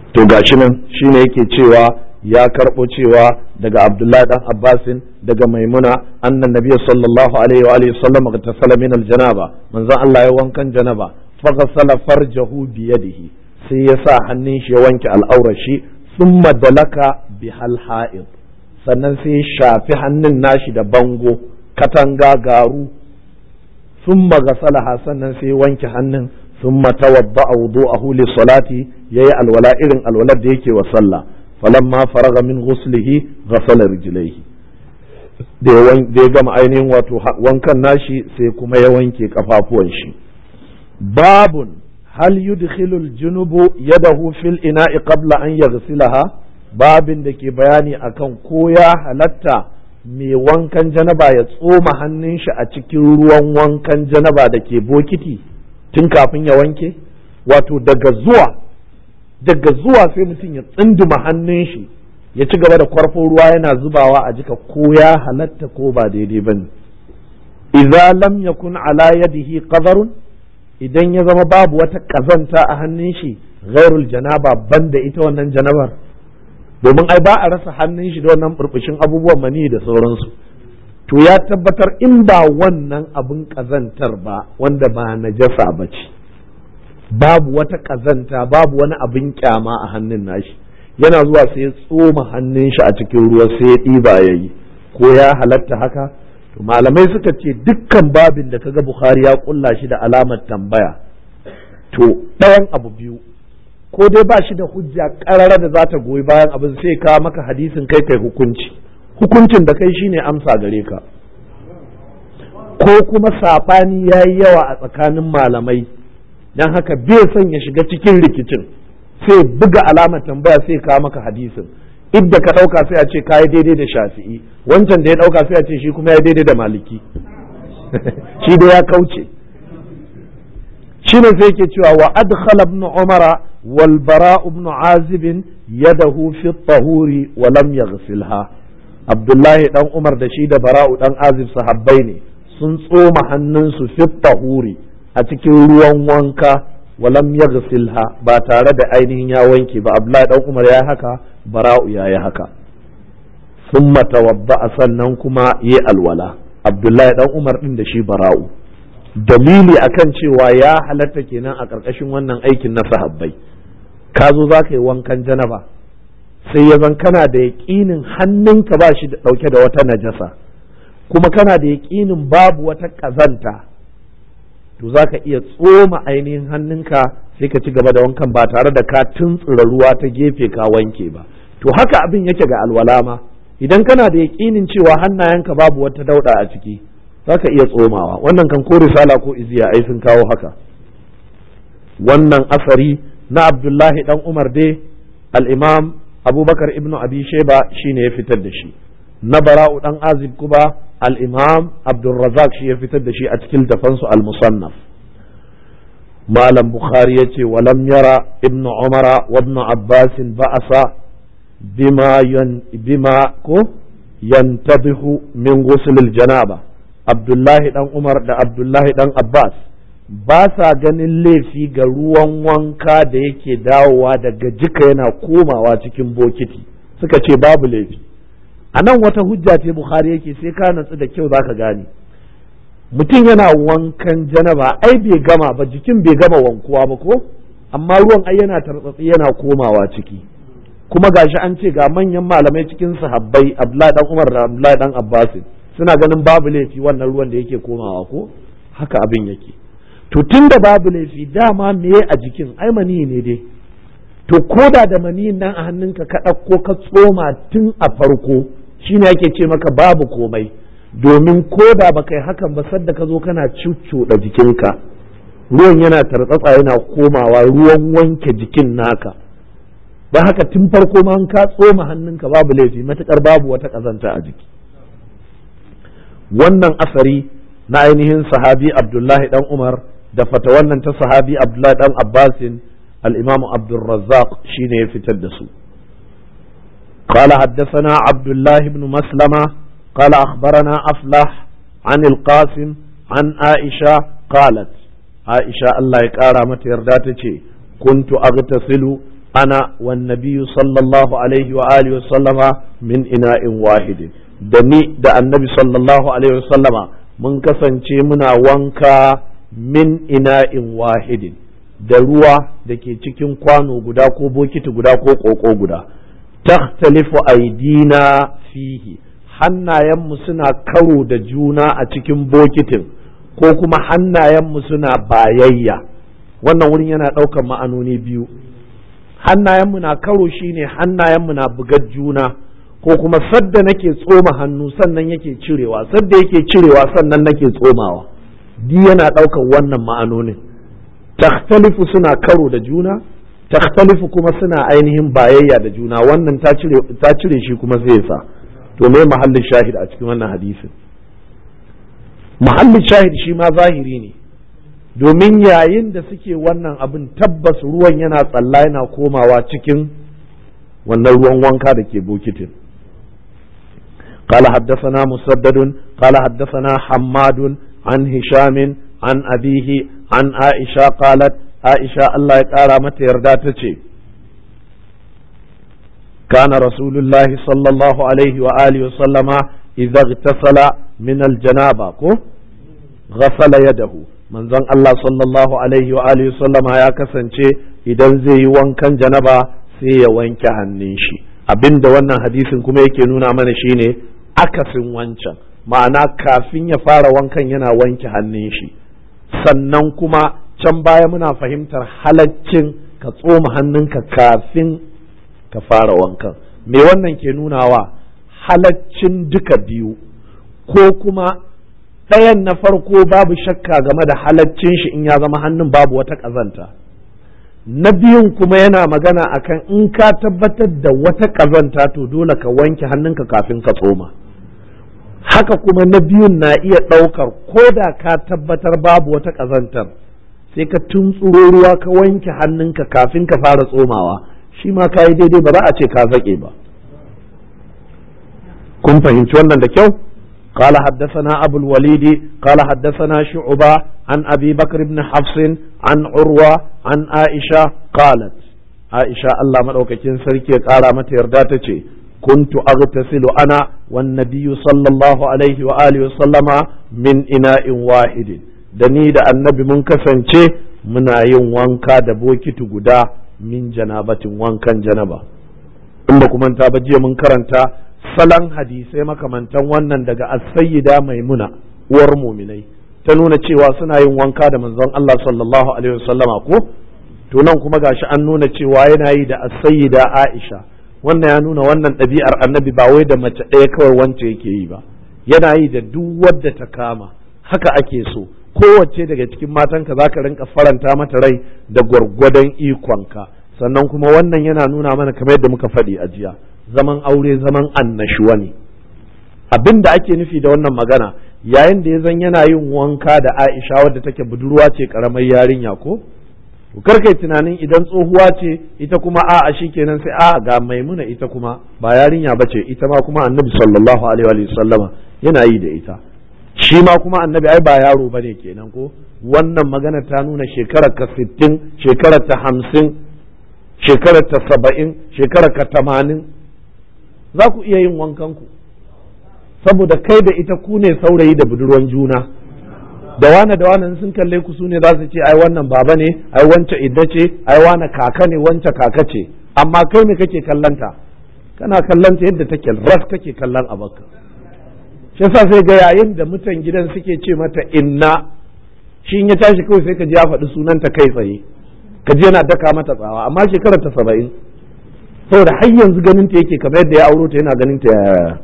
to gashi nan shine yake cewa ya karɓo cewa daga Abdullahi dan Abbasin daga Maimuna annan nabiyyu sallallahu alaihi wa alihi sallam tasala min aljanaba manzon Allah ya wankan janaba fa ghasala farjahu bi yadihi sai ya sa hannun shi ya wanke al'aurar shi thumma dalaka bihal ha'id sannan sai ya shafi hannun nashi da bango katanga garu thumma ghasalaha sannan sai ya wanke hannun thumma tawadda'a wudu'ahu li salati yayi alwala irin alwalar da yake wa sallah falamma faraga min ghuslihi ghasala rijlaihi da ya gama ainihin wato wankan nashi sai kuma ya wanke kafafuwan shi babun hal yudkhilu al-junubu yadahu fil ina'i qabla an yaghsilaha babin da ke bayani akan ko ya halatta mai wankan janaba ya tsoma hannun shi a cikin ruwan wankan janaba da ke bokiti tun kafin ya wanke wato daga zuwa daga zuwa sai mutum ya tsinduma hannun shi ya ci gaba da kwarfo ruwa yana zubawa a jika ko ya halatta ko ba daidai bane idza lam yakun ala yadihi qadarun idan ya zama babu wata kazanta a hannun shi ghairul janaba banda ita wannan janabar domin ai ba a rasa hannun shi da wannan burbushin abubuwan mani da sauransu to ya tabbatar in ba wannan abin kazantar ba wanda ba najasa ba ce babu wata kazanta babu wani abin kyama a hannun nashi yana zuwa sai ya tsoma hannun shi a cikin ruwa sai ya ɗiba ya yi ko ya halatta haka to malamai suka ce dukkan babin da kaga Bukhari ya kulla shi da alamar tambaya to ɗayan abu biyu ko dai ba shi da hujja ƙarara da za ta goyi bayan abin sai ka maka hadisin kai kai hukunci hukuncin da kai shine amsa gare ka ko kuma saɓani ya yi yawa a tsakanin malamai don haka bai son ya shiga cikin rikicin sai buga alamar tambaya sai ka maka hadisin idda ka ɗauka sai a ce ka yi daidai da shafi'i wancan da ya ɗauka sai a ce shi kuma ya daidai da maliki shi da ya kauce shi ne sai ke cewa wa adkhala ibn umara wal bara ibn azib yadahu fi tahuri wa lam yaghsilha abdullahi dan umar da shi da bara'u dan azib sahabbai ne sun tsoma hannunsu fi tahuri a cikin ruwan wanka walam yaghsilha ba tare da ainihin ya wanke ba abdullahi dan umar ya haka bara'u ya yi haka thumma tawadda sannan kuma yi alwala abdullahi dan umar din da shi bara'u dalili akan cewa ya halatta kenan a ƙarƙashin wannan aikin na sahabbai ka zo za ka yi wankan janaba sai ya zan kana da yaƙinin hannunka ba shi da ɗauke da wata najasa kuma kana da yaƙinin babu wata ƙazanta to za ka iya tsoma ainihin hannunka sai ka ci gaba da wankan ba tare da ka tuntsura ruwa ta gefe ka wanke ba to haka abin yake ga alwala ma idan kana da yaƙinin cewa hannayenka babu wata dauɗa a ciki za ka iya tsomawa wannan kan ko risala ko iziya ai sun kawo haka wannan asari na abdullahi dan umar dai al-imam abubakar ibnu abi sheba shine ya fitar da shi na bara'u dan azib kuma al-imam abdurrazzaq shi ya fitar da shi a cikin tafansu al-musannaf malam bukhari yace walam yara ibnu umara wa ibnu abbas ba'asa bima yan bima ko yantabihu min ghusl al-janaba abdullahi dan umar da abdullahi dan abbas ba sa ganin laifi ga ruwan wanka da yake dawowa daga jika yana komawa cikin bokiti suka ce babu laifi a nan wata hujja ce bukhari yake sai ka natsu da kyau zaka gane mutum yana wankan janaba ai bai gama ba jikin bai gama wankuwa ba ko amma ruwan ai yana tartsatsi yana komawa ciki kuma gashi an ce ga manyan malamai cikin sahabbai abdullahi dan umar da abdullahi dan abbas suna ganin babu laifi wannan ruwan da yake komawa ko haka abin yake to tunda babu laifi dama meye a jikin ai mani ne dai to koda da maniyin nan a hannunka ka ɗauko ka tsoma tun a farko shine ake ce maka babu komai domin koda ba kai hakan ba sadda ka zo kana cuccuɗa jikinka ruwan yana tartsatsa yana komawa ruwan wanke jikin naka ba haka tun farko ma ka tsoma hannunka babu laifi matukar babu wata ƙazanta a jiki wannan asari na ainihin sahabi abdullahi dan umar da fata wannan ta sahabi abdullahi dan abbasin al-imam abdurrazzaq shine ya fitar da su قال حدثنا عبد الله بن مسلمة قال أخبرنا أفلح عن القاسم عن عائشة قالت عائشة الله يقارى مترداتك كنت أغتسل ana wan nabiyyu sallallahu alaihi wa alihi wa sallama min ina'in wahidin da ni da annabi sallallahu alaihi wa sallama mun kasance muna wanka min ina'in wahidin da ruwa da ke cikin kwano guda ko bokiti guda ko koko guda takhtalifu aidina fihi hannayenmu suna karo da juna a cikin bokitin ko kuma hannayenmu suna bayayya. Wannan wurin yana ɗaukar ma'anoni biyu. Hannayenmu na karo shine hannayenmu na bugar juna ko kuma sadda nake tsoma hannu sannan yake cirewa sadda yake cirewa sannan nake tsomawa. Di yana ɗaukar wannan ma'anonin. Takhtalifu suna karo da juna, takhtalifu kuma suna ainihin bayayya da juna. Wannan ta cire ta cire shi kuma zai sa. To me mahallin shahid a cikin wannan hadisin? Mahallin shahid shi ma zahiri ne, domin yayin da suke wannan abin tabbas ruwan yana tsalla yana komawa cikin wannan ruwan wanka da ke bokitin. قال حدثنا مسدد قال حدثنا حماد عن هشام عن أبيه عن عائشة قالت عائشة الله يقارى متى يرداتك كان رسول الله صلى الله عليه وآله وسلم إذا اغتسل من الجنابة غسل يده من ذن الله صلى الله عليه وآله وسلم يا كسنشي إذا زي وانكن جنابة سي وانك هننشي abinda wannan hadisin kuma yake nuna mana shine akasin wancan, ma'ana kafin ya fara wankan yana wanke hannun shi, sannan kuma can baya muna fahimtar halaccin ka tsoma hannunka kafin ka fara wankan. Me wannan ke nunawa? Halaccin duka biyu, ko kuma ɗayan na farko babu shakka game da halaccin shi in ya zama hannun babu wata ƙazanta, na biyun kuma yana magana akan in ka tabbatar da wata ƙazanta to dole ka wanke hannunka kafin ka tsoma. Haka kuma na biyun na iya ɗaukar ko da ka tabbatar babu wata ƙazantar sai ka tuntsuro ruwa ka wanke hannunka kafin ka fara tsomawa, shi ma ka yi daidai, ba za a ce ka zaƙe ba. Kun fahimci wannan da kyau? قال حدثنا أبو الوليد قال حدثنا شعبة عن أبي بكر بن حفص عن عروة عن عائشة قالت عائشة الله مدوكاكين سركي قال متى يرداتك كنت أغتسل أنا والنبي صلى الله عليه وآله وسلم من إناء واحد دني da annabi mun kasance muna yin wanka da bokiti guda min janabatin wankan janaba. In ba kuma ta ba jiya mun karanta salon hadisai makamantan wannan daga as-sayyida maimuna uwar muminai ta nuna cewa suna yin wanka da manzon Allah sallallahu alaihi wasallama ko to nan kuma gashi an nuna cewa yana yi da as-sayyida Aisha. Wannan ya nuna wannan ɗabi'ar annabi ba wai da mace ɗaya kawai wance yake yi ba, yana yi da duk wadda ta kama. Haka ake so kowace daga cikin matanka za ka rinka faranta mata rai da gwargwadon ikonka. Sannan kuma wannan yana nuna mana kamar yadda muka faɗi a jiya, zaman aure zaman annashuwa ne. Abin da ake nufi da wannan magana, yayin da ya zan yana yin wanka da Aisha wadda take budurwa ce karamar yarinya ko kar kai tunanin idan tsohuwa ce ita kuma a'a shikenan sai a'a ga Maimuna ita kuma ba yarinya bace, ita ma kuma Annabi sallallahu alaihi wa sallama yana yi da ita, shi ma kuma Annabi ai ba yaro bane kenan ko. Wannan magana ta nuna shekarar ka sittin, shekarar ta hamsin, shekarar ta saba'in, shekarar ka tamanin, za ku iya yin wankan ku saboda kai da ita ku ne saurayi da budurwan juna. Da wane da wane sun kalle ku su ne za su ce ai wannan baba ne, ai wance idda ce, ai wane kaka ne, wance kaka ce. Amma kai ne kake kallanta? Kana kallanta yadda take ras kake kallon abaka. Shi yasa sai ga yayin da mutan gidan suke ce mata inna, shi in ya tashi kawai sai ka ji ya faɗi sunanta kai tsaye, ka ji yana daka mata tsawa, amma shekarar ta saba'in saboda har yanzu ganin ta yake kamar yadda ya auro ta yana ganin ta yaya.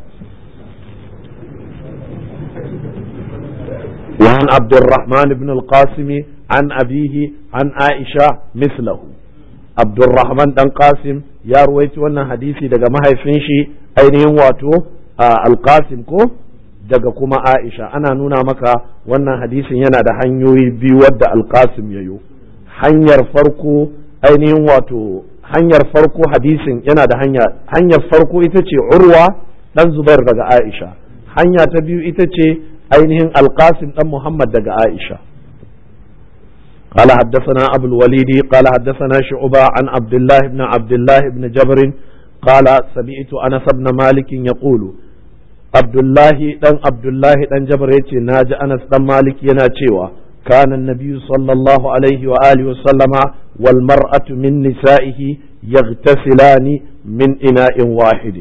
وعن عبد الرحمن بن القاسم عن أبيه عن عائشة مثله. عبد الرحمن بن قاسم يا رويت وانا حديثي دقا ما هيفنشي أينهم واتو آه القاسم كو دقا كما عائشة. أنا نونا مكا وانا حديثي ينا دا حنيوي بيود القاسم ييو حنير فرقو أينهم واتو hanyar farko hadisin yana da hanya hanyar farko ita ce Urwa dan Zubair daga Aisha, hanya ta biyu ita ce ainihin Alqasim dan Muhammad daga Aisha. قال حدثنا أبو الوليد قال حدثنا شعبة عن عبد الله بن عبد الله بن جبر قال سمعت أنس بن مالك يقول عبد الله دن عبد الله دن جبر يتي ناجي أنس بن مالك yana cewa كان النبي صلى الله عليه وآله وسلم والمرأة من نسائه يغتسلان من إناء واحد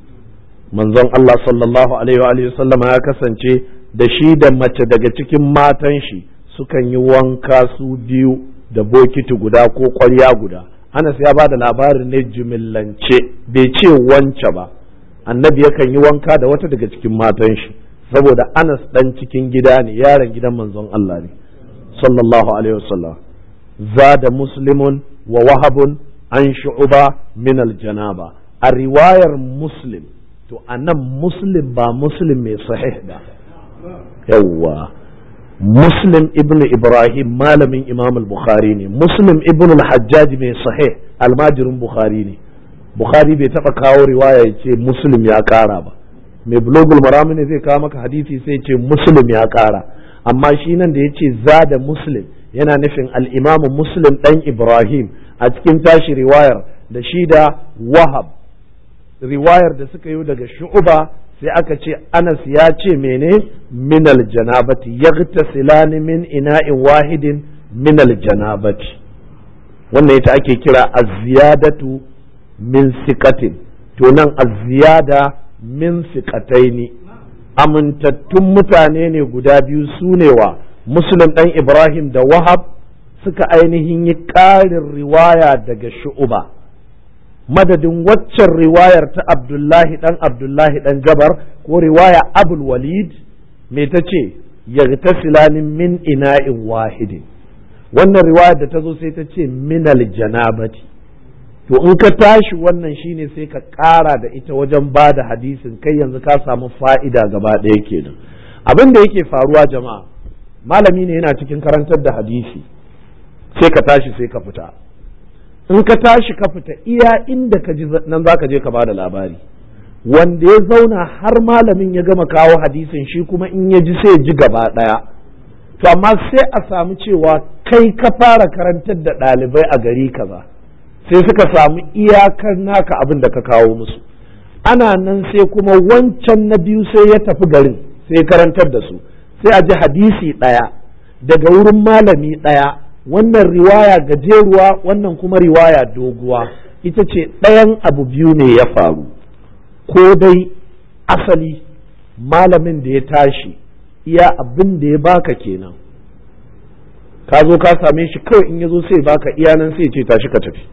manzon Allah sallallahu alaihi wa alihi wasallam ya kasance da shi da mace daga cikin matan shi sukan yi wanka su biyu da bokiti guda ko ƙwarya guda. Anas ya bada labarin ne jimillance bai ce wance ba, annabi yakan yi wanka da wata daga cikin matan shi saboda Anas dan cikin gida ne, yaron gidan manzon Allah ne sallallahu alaihi wasallam. Zada muslimun wa wahabun an shu'uba min aljanaba. A riwayar Muslim, to anan Muslim ba Muslim mai sahih da yawwa, Muslim ibn Ibrahim malamin Imam al-Bukhari ne, Muslim ibn al-Hajjaj mai sahih almajirin Bukhari ne. Bukhari bai taba kawo riwaya ya ce Muslim ya kara ba. Mai Bulugul Maram ne zai kawo maka hadisi sai ce Muslim ya kara, amma shi nan da ya ce zada Muslim yana nufin al-Imam Muslim dan Ibrahim a cikin tashi riwayar da shi da Wahab, riwayar da suka yi daga Shu'ba sai aka ce Anas ya ce mene minal janabati yaghtasilani min ina'in wahidin minal janabati. Wannan ita ake kira az-ziyadatu min siqatin, to nan az-ziyada min siqataini, amintattun mutane ne guda biyu sune wa Muslim dan Ibrahim da Wahab suka ainihin yi ƙarin riwaya daga Shu'ba madadin waccan riwayar ta Abdullahi dan Abdullahi dan Jabar ko riwaya Abul Walid me ta ce yaghtasilani min ina'in wahidin. Wannan riwayar da ta zo sai ta ce minal janabati, to in ka tashi wannan shine sai ka ƙara da ita wajen ba da hadisin, kai yanzu ka samu fa'ida gaba ɗaya kenan. Abin da yake faruwa jama'a, malami ne yana cikin karantar da hadisi sai ka tashi sai ka fita, in ka tashi ka fita iya inda ka ji nan za ka je ka bada labari. Wanda ya zauna har malamin ya gama kawo hadisin shi kuma in ya ji sai ya ji gaba ɗaya. To amma sai a samu cewa kai ka fara karantar da ɗalibai a gari kaza, sai suka samu iyakar naka abin da ka kawo musu. Ana nan sai kuma wancan na biyu sai ya tafi garin sai karantar da su, sai a ji hadisi ɗaya daga wurin malami ɗaya, wannan riwaya gajeruwa wannan kuma riwaya doguwa. Ita ce ɗayan abu biyu ne ya faru, ko dai asali malamin da ya tashi iya abin da ya baka kenan, ka zo ka same shi kawai in ya zo sai baka iya nan sai ce tashi ka tafi.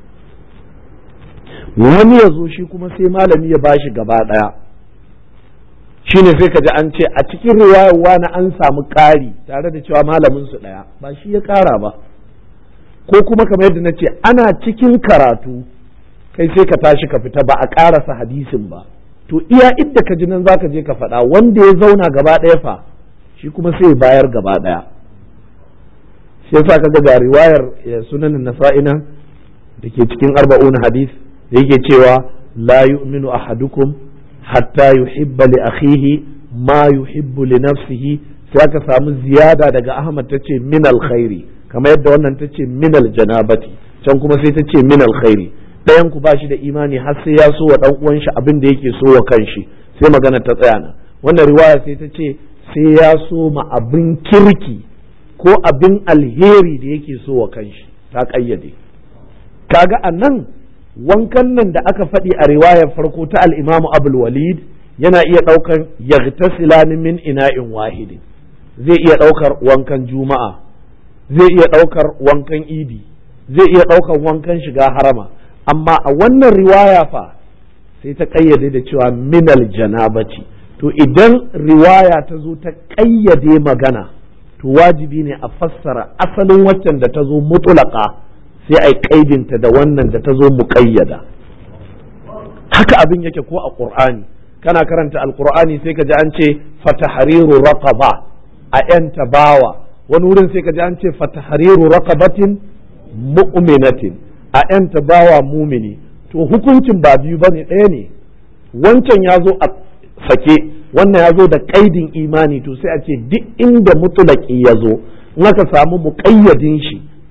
Wani ya zo shi kuma sai malami ya bashi gaba ɗaya, shine sai ka ji an ce a cikin riwayar wani an samu ƙari tare da cewa malamin su ɗaya, ba shi ya ƙara ba. Ko kuma kamar yadda na ce ana cikin karatu kai sai ka tashi ka fita ba a ƙarasa hadisin ba, to iya idda ka ji nan za ka je ka faɗa. Wanda ya zauna gaba ɗaya fa shi kuma sai ya bayar gaba ɗaya. Shi yasa kaga ga riwayar sunan Nasa'i nan da ke cikin arba'un hadis da yake cewa la yu'minu ahadukum hatta yuhibba li akhihi ma yuhibbu li nafsihi, sai aka samu ziyada daga Ahmad tace min alkhairi, kamar yadda wannan tace min aljanabati, can kuma sai tace min alkhairi. Ɗayan ku bashi da imani har sai ya so wa dan uwan shi abin da yake so wa kanshi, sai magana ta tsaya nan. Wannan riwaya sai ta ce sai ya so ma abin kirki ko abin alheri da yake so wa kanshi, ta kayyade. Kaga anan wankan nan da aka faɗi a riwayar farko ta al-Imam Abul Walid yana iya ɗaukar yaghtasilani min ina'in wahidin, zai iya ɗaukar wankan juma'a, zai iya ɗaukar wankan idi, zai iya ɗaukar wankan shiga harama. Amma a wannan riwaya fa sai ta ƙayyade da cewa minal janabati. To idan riwaya ta zo ta ƙayyade magana, to wajibi ne a fassara asalin waccan da ta zo mutulaka sai a yi ƙaidinta da wannan da ta zo muƙayyada. Haka abin yake ko a ƙur'ani, kana karanta alƙur'ani sai ka ji an ce fatahriru raqaba, a yanta bawa. Wani wurin sai ka ji an ce fatahriru raqabatin mu'minatin, a yanta bawa mumini. To hukuncin ba biyu bane, ɗaya ne. Wancan ya zo a sake, wannan ya zo da ƙaidin imani. To sai a ce duk inda mutulaki ya zo in aka samu muƙayyadin shi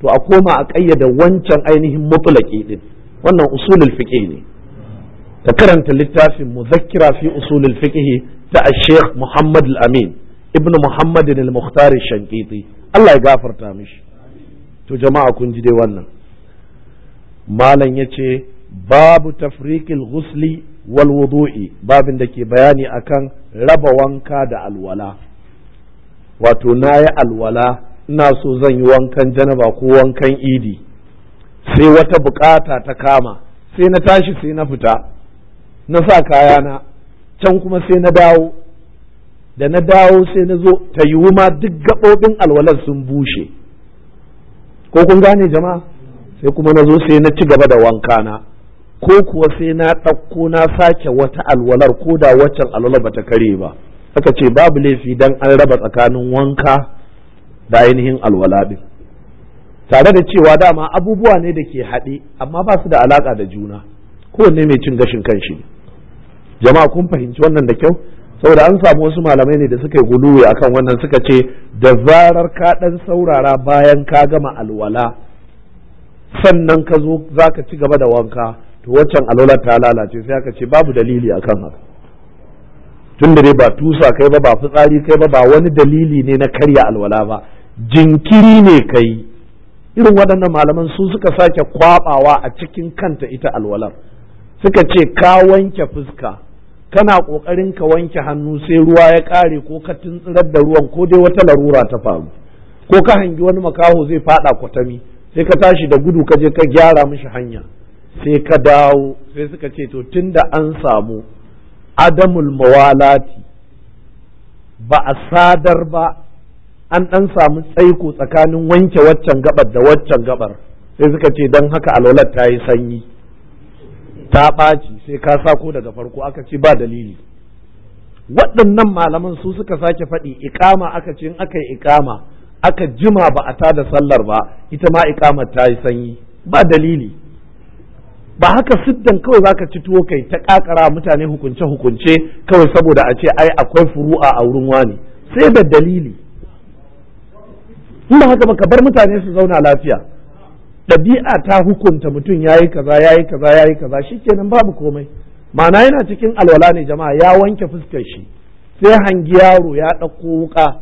to a koma a ƙayyada wancan ainihin mutlaqi din. Wannan usulul fiqh ne. ka karanta littafin muzakkira fi usulul fiqh ta Sheikh Muhammad al-Amin ibn Muhammad al-Mukhtar al-Shanqiti, Allah ya gafarta mishi. To jama'a kun ji dai wannan. Malam yace babu tafriqil ghusli wal wudu'i, babin da ke bayani akan raba wanka da alwala. Wato nayi alwala ina so zan yi wankan janaba ko wankan idi, sai wata bukata ta kama, sai na tashi sai na fita na sa kayana can kuma sai na dawo, da na dawo sai na zo ta yiwu ma duk gaɓoɓin alwalar sun bushe, ko kun gane jama'a, sai kuma na zo sai na ci gaba da wanka na, ko kuwa sai na ɗauko na sake wata alwalar ko da waccan alwalar bata kare ba. Aka ce babu laifi dan an raba tsakanin wanka da ainihin alwala din, tare da cewa dama abubuwa ne da ke haɗe amma ba su da alaƙa da juna, kowanne mai cin gashin kanshi. Jama'a kun fahimci wannan da kyau, saboda an samu wasu malamai ne da suka yi guluwi akan wannan, suka ce da zarar ka ɗan saurara bayan ka gama alwala sannan ka zo za ka ci gaba da wanka, to waccan alwalar ta lalace. Sai aka ce babu dalili akan haka, tun da dai ba tusa kai ba, ba fitsari kai ba, ba wani dalili ne na karya alwala ba, jinkiri ne kai. Irin waɗannan malaman su suka sake kwabawa a cikin kanta ita alwalar, suka ce ka wanke fuska, kana ƙoƙarin ka wanke hannu sai ruwa ya ƙare ko ka tuntsirar da ruwan ko dai wata larura ta faru, ko ka hangi wani makaho zai faɗa kwatami, sai ka tashi da gudu ka je ka gyara mishi hanya, sai ka dawo. Sai suka ce to tunda an samu adamul mawalati, ba a sadar ba, an ɗan samu tsaiko tsakanin wanke waccan gabar da waccan gabar, sai suka ce don haka alwalar ta yi sanyi, ta ɓaci, sai ka sako daga farko. Aka ce ba dalili. Waɗannan malaman su suka sake faɗi iƙama, aka ce in aka yi iƙama aka jima ba a tada sallar ba, ita ma iƙamar ta yi sanyi, ba dalili. Ba haka siddan kawai zaka ci tuwo kai ta ƙaƙara mutane hukunce hukunce kawai saboda a ce ai akwai furu'a a wurin wani, sai da dalili. In ba haka ba ka bar mutane su zauna lafiya. Ɗabi'a ta hukunta mutum yayi kaza yayi kaza yayi kaza, shikenan babu komai. Ma'ana yana cikin alwala ne jama'a, ya wanke fuskar shi sai hangi yaro ya ɗauko wuka,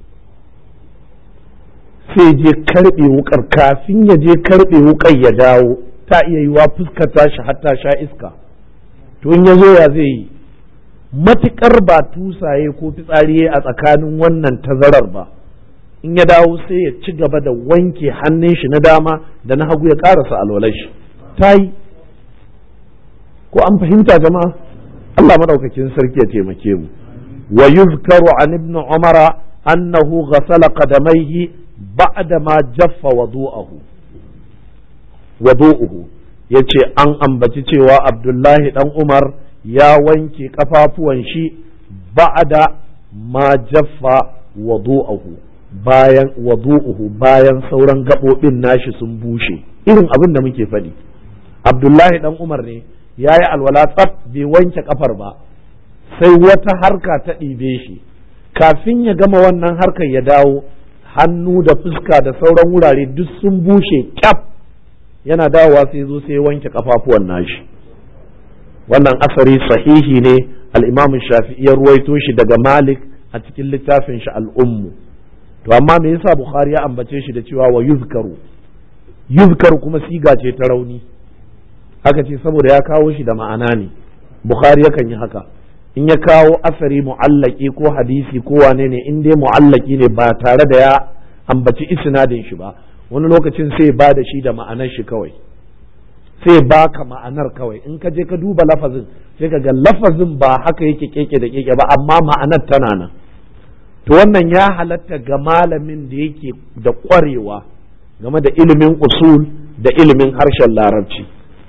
sai je karɓe wukar, kafin ya je karɓe wukar ya dawo ta iya yiwa fuskar tashi hatta sha iska. To in ya zo ya zai yi, matukar ba tusaye ko fitsari a tsakanin wannan tazarar ba, in ya dawo sai ya ci gaba da wanke hannun shi na dama da na hagu ya karasa alwalar shi, ta yi. Ko an fahimta jama'a? Allah madaukakin sarki ya taimake mu. Wa yuzkaru an ibn umara annahu ghasala qadamayhi ba'da ma jaffa wudu'ahu wudu'uhu yace an ambaci cewa Abdullahi dan Umar ya wanke kafafuwan shi ba'da ma jaffa wudu'uhu, bayan wudu'uhu bayan sauran gabobin nashi sun bushe. Irin abin da muke faɗi, Abdullahi dan Umar ne ya yi alwala tsaf bai wanke kafar ba, sai wata harka ta ɗibe shi, kafin ya gama wannan harkar ya dawo hannu da fuska da sauran wurare duk sun bushe kyaf. Yana dawowa sai zo sai wanke kafafuwan nashi. Wannan asari sahihi ne, al-Imam Shafi'i ya ruwaito shi daga Malik a cikin littafin shi al-Ummu. To amma me yasa Bukhari ya ambace shi da cewa wa yuzkaru? Yuzkaru kuma siga ce ta rauni. Haka ce saboda ya kawo shi da ma'ana ne. Bukhari yakan yi haka, in ya kawo asari mu'allaki ko hadisi ko wane ne, in dai mu'allaki ne ba tare da ya ambaci isnadin shi ba, wani lokacin sai ba da shi da ma'anar shi kawai, sai baka ma'anar kawai. In ka je ka duba lafazin sai ka ga lafazin ba haka yake keke da keke ba, amma ma'anar tana nan. To wannan ya halatta ga malamin da yake da ƙwarewa game da ilimin usul da ilimin harshen larabci.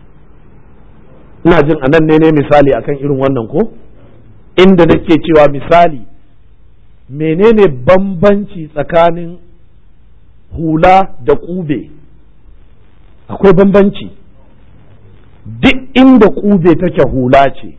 Ina jin anan ne ne misali akan irin wannan ko, inda nake cewa misali menene bambanci tsakanin hula da ƙube? Akwai bambanci. Duk inda ƙube take hula ce,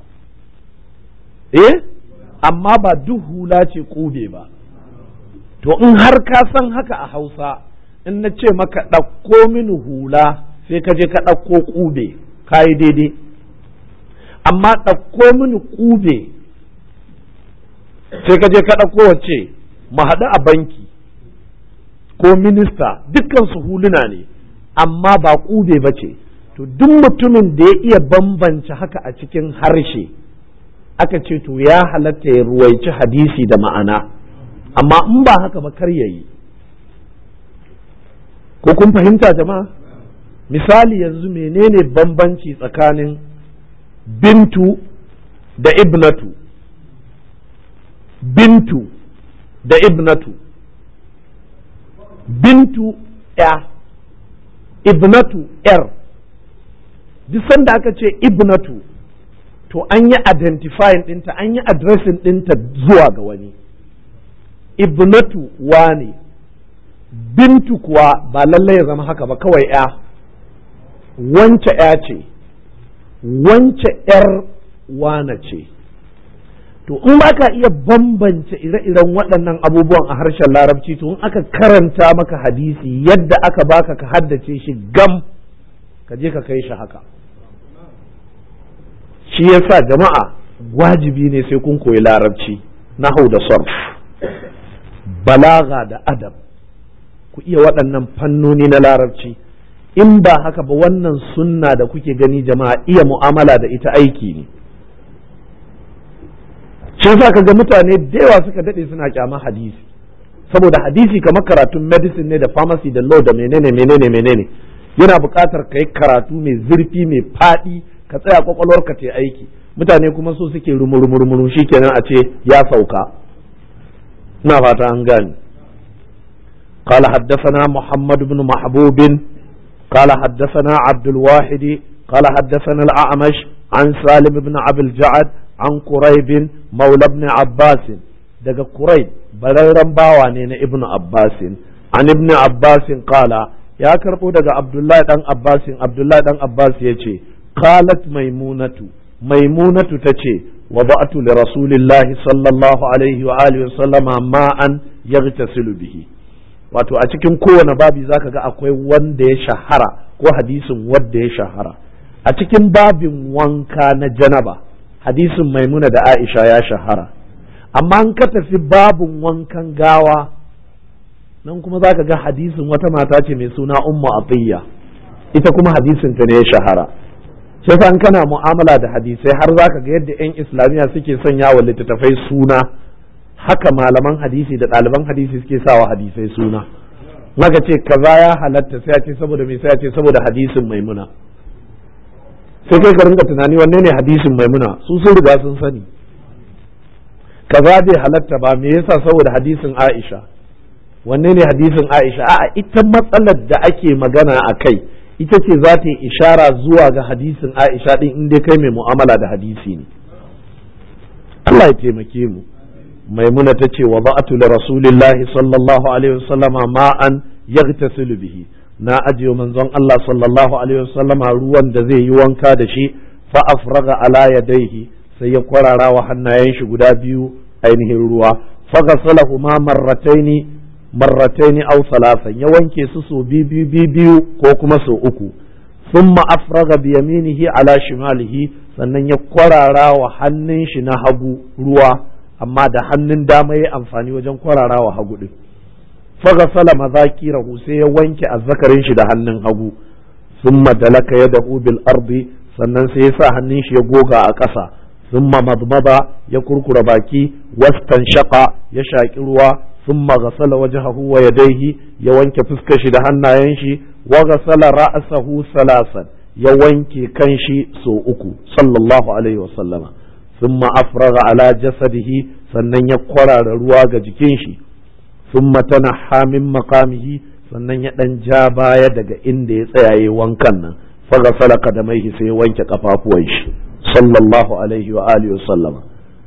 eh amma ba duk hula ce ƙube ba. To in har ka san haka a Hausa, in na ce maka ɗauko mini hula sai ka je ka ɗauko ƙube ka yi daidai, amma ɗauko mini ƙube sai ka je ka ɗauko wace mu haɗu a banki ko minista, dukkan su huluna ne amma ba ƙube ba ce. To duk mutumin da ya iya bambance haka a cikin harshe aka ce to ya halatta ya ruwaici hadisi da ma'ana, amma in ba haka ba kar yayi. Ko kun fahimta jama'a? Misali yanzu menene bambanci tsakanin bintu da ibnatu? Bintu da ibnatu. Bintu ya, ibnatu yar. Duk sanda aka ce ibnatu to an yi identifying ɗinta, an yi addressing ɗinta zuwa ga wani. Ibnatu wane, bintu kuwa ba lallai ya zama haka ba, kawai ya. Wance ya ce, wance yar wane ce. To in ba ka iya bambance ire-iren waɗannan abubuwan a harshen larabci, to in aka karanta maka hadisi yadda aka baka ka haddace shi gam, ka je ka kai shi haka. Shi yasa jama'a wajibi ne sai kun koyi larabci, nahau da sarf, balaga da adab, ku iya waɗannan fannoni na larabci. In ba haka ba wannan sunna da kuke gani jama'a iya mu'amala da ita aiki ne. Shi yasa kaga mutane da yawa suka dade suna kyama hadisi, saboda hadisi kamar karatun medicine ne da pharmacy da law da menene menene menene, yana buƙatar kai karatu mai zurfi mai faɗi, ka tsaya kwakwalwarka ta aiki. Mutane kuma so suke rumurumurmuru shikenan a ce ya sauka. ina fata an gane. قال حدثنا محمد بن محبوب قال حدثنا عبد الواحد قال حدثنا الأعمش عن سالم بن عبد الجعد عن قريب مولى ابن عباس daga Quraib bararren bawa ne na Ibn Abbas an Ibn Abbas qala ya karbo daga Abdullahi dan Abbas Abdullahi dan Abbas yace qalat maimunatu maimunatu tace wada'tu li rasulillahi sallallahu alaihi wa alihi wa sallama ma'an yaghtasilu bihi. Wato a cikin kowane babi zaka ga akwai wanda ya shahara ko hadisin wanda ya shahara. A cikin babin wanka na janaba hadisin Maimuna da Aisha ya shahara, amma an ka tafi babin wankan gawa nan kuma zaka ga hadisin wata mata ce mai suna Ummu Atiyya, ita kuma hadisin ta ne ya shahara. Sai fa an kana mu'amala da hadisai har zaka ga yadda 'yan Islamiyya suke sanya wa littattafai suna, haka malaman hadisi da ɗaliban hadisi suke sawa hadisai suna. Maka ce kaza ya halatta sai ya ce saboda me, sai ya ce saboda hadisin Maimuna. Sai kai ka rinka tunani wanne ne hadisin Maimuna, su sun riga sun sani. Kaza bai halatta ba, me yasa? Saboda hadisin Aisha. Wanne ne hadisin Aisha? A'a, ita matsalar da ake magana a kai ita ce za ta yi ishara zuwa ga hadisin Aisha din in dai kai mai mu'amala da hadisi ne. Allah ya taimake mu. Maimuna ta ce wa ba'atu li rasulillahi sallallahu alaihi wasallama ma'an yaghtasilu bihi, na ajiye manzon Allah sallallahu alaihi wasallama ruwan da zai yi wanka da shi, fa afraga ala yadayhi, sai ya kwarara wa hannayen shi guda biyu ainihin ruwa, fa ghasalahu ma marrataini marrataini aw salasan, ya wanke su so biyu biyu ko kuma so uku. Thumma afraga bi yaminihi ala shimalihi, sannan ya kwarara wa hannun shi na hagu ruwa, amma da hannun dama ya amfani wajen kwarara wa hagu din. Fa ghasala madhakirahu, sai ya wanke azzakarin shi da hannun hagu. Thumma dalaka yadahu bil ardi, sannan sai ya sa hannun shi ya goga a ƙasa. Thumma madmada, ya kurkura baki, wastanshaqa, ya shaki ruwa. Thumma ghasala wajhahu wa yadayhi, ya wanke fuskar shi da hannayen shi. Wa ghasala ra'sahu salasan, ya wanke kanshi so uku sallallahu alaihi wa sallama. Thumma afraga ala jasadihi, sannan ya kwarara ruwa ga jikin shi. Thumma tanaha min maqamihi, sannan ya dan ja baya daga inda ya tsayaye wankan nan. Fa ghasala qadamaihi, sai ya wanke kafafuwan shi sallallahu alaihi wa alihi wa sallama.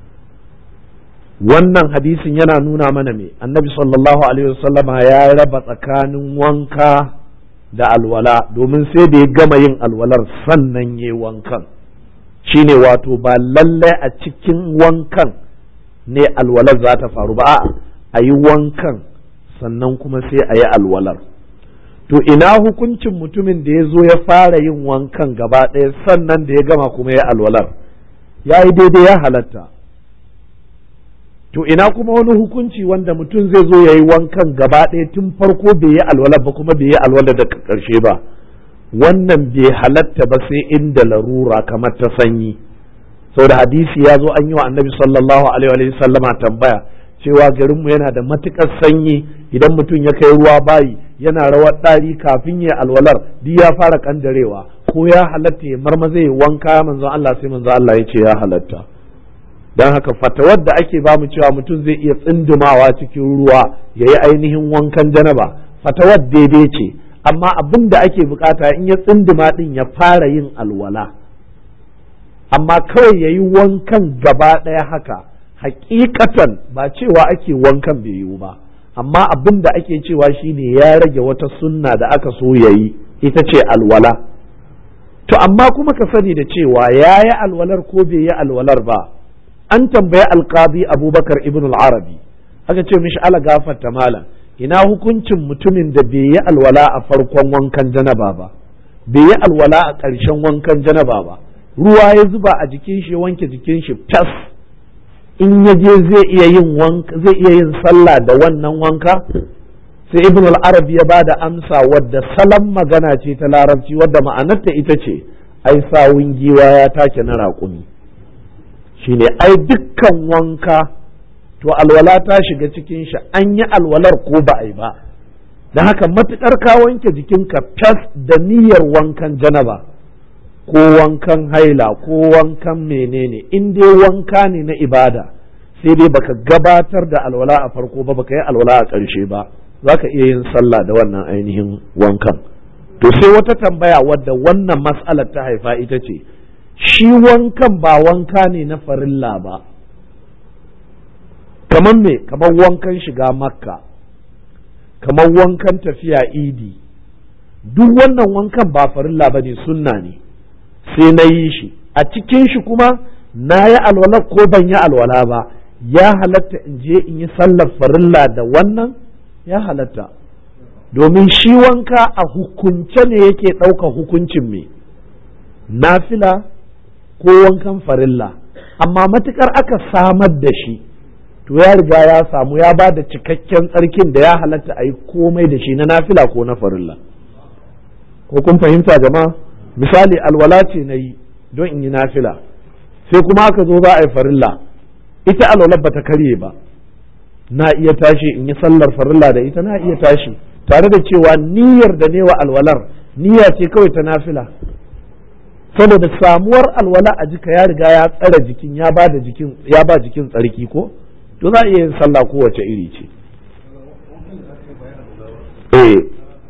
Wannan hadisin yana nuna mana me annabi sallallahu alaihi wa sallama ya raba tsakanin wanka da alwala, domin sai da ya gama yin alwalar sannan yayi wankan. Shine wato ba lallai a cikin wankan ne alwalar za ta faru ba, a'a a yi wankan sannan kuma sai a yi alwalar. to ina hukuncin mutumin da ya zo ya fara yin wankan gaba ɗaya sannan da ya gama kuma ya alwalar ya yi daidai ya halatta. To ina kuma wani hukunci wanda mutum zai zo ya yi wankan gaba ɗaya tun farko bai yi alwalar ba kuma bai yi alwalar da ƙarshe ba, wannan bai halatta ba sai inda larura kamar ta sanyi. Sau da hadisi ya zo an yi wa annabi sallallahu alaihi wa sallama tambaya cewa garinmu yana da matuƙar sanyi, idan mutum ya kai ruwa bayi yana rawar ɗari kafin ya alwalar duk ya fara kandarewa, ko ya halatta ya marmaza ya wanka manzon Allah, sai manzon Allah ya ce ya halatta. Don haka fatawar da ake bamu cewa mutum zai iya tsindumawa cikin ruwa ya yi ainihin wankan janaba, fatawar daidai ce, amma abin da ake bukata in ya tsinduma din ya fara yin alwala, amma kawai ya yi wankan gaba ɗaya haka hakikatan ba cewa ake wankan bai yiwu ba, amma abin da ake cewa shine ya rage wata sunna da aka so ya yi, ita ce alwala. To amma kuma ka sani da cewa ya yi alwalar ko bai yi alwalar ba, an tambayi alqadi abubakar ibn al-arabi aka ce mishi ala gafarta malam, ina hukuncin mutumin da bai yi alwala a farkon wankan janaba ba, bai yi alwala a ƙarshen wankan janaba ba, ruwa ya zuba a jikin shi, wanke jikin shi tas, in ya je zai iya yin wanka, zai iya yin sallah da wannan wanka? Sai ibn al-arabi ya bada amsa wadda salam magana ce ta larabci wadda ma'anarta ita ce ai sawun giwa ya take na raƙumi, shine ai dukkan wanka to alwala ta shiga cikin shi, an yi alwalar ko ba a yi ba. Da haka matukar ka wanke jikinka fas da niyyar wankan janaba ko wankan haila ko wankan menene, in dai wanka ne na ibada, sai dai baka gabatar da alwala a farko ba, baka yi alwala a ƙarshe ba, za ka iya yin sallah da wannan ainihin wankan. To sai wata tambaya wadda wannan mas'alar ta haifa ita ce, shi wankan ba wanka ne na farilla ba, kamar me, kamar wankan shiga makka, kamar wankan tafiya idi, duk wannan wankan ba farilla ba ne, sunna ne, sai na yi shi, a cikin shi kuma na yi alwala ko ban yi alwala ba, ya halatta in je in yi sallar farilla da wannan? Ya halatta, domin shi wanka a hukunce ne yake ɗauka hukuncin me, nafila ko wankan farilla, amma matukar aka samar da shi to ya riga ya samu, ya ba da cikakken tsarkin da ya halatta a yi komai da shi na nafila ko na farilla. Ko kun fahimta jama'a? Misali alwala ce na yi don in yi nafila, sai kuma aka zo za a yi farilla, ita alwala ba ta karye ba, na iya tashi in yi sallar farilla da ita, na iya tashi tare da cewa niyyar da ne wa alwalar niyya ce kawai ta nafila, saboda samuwar alwala a jika ya riga ya tsara jikin, ya ba da jikin, ya ba jikin tsarki, ko to za a iya yin sallah kowace iri ce. eh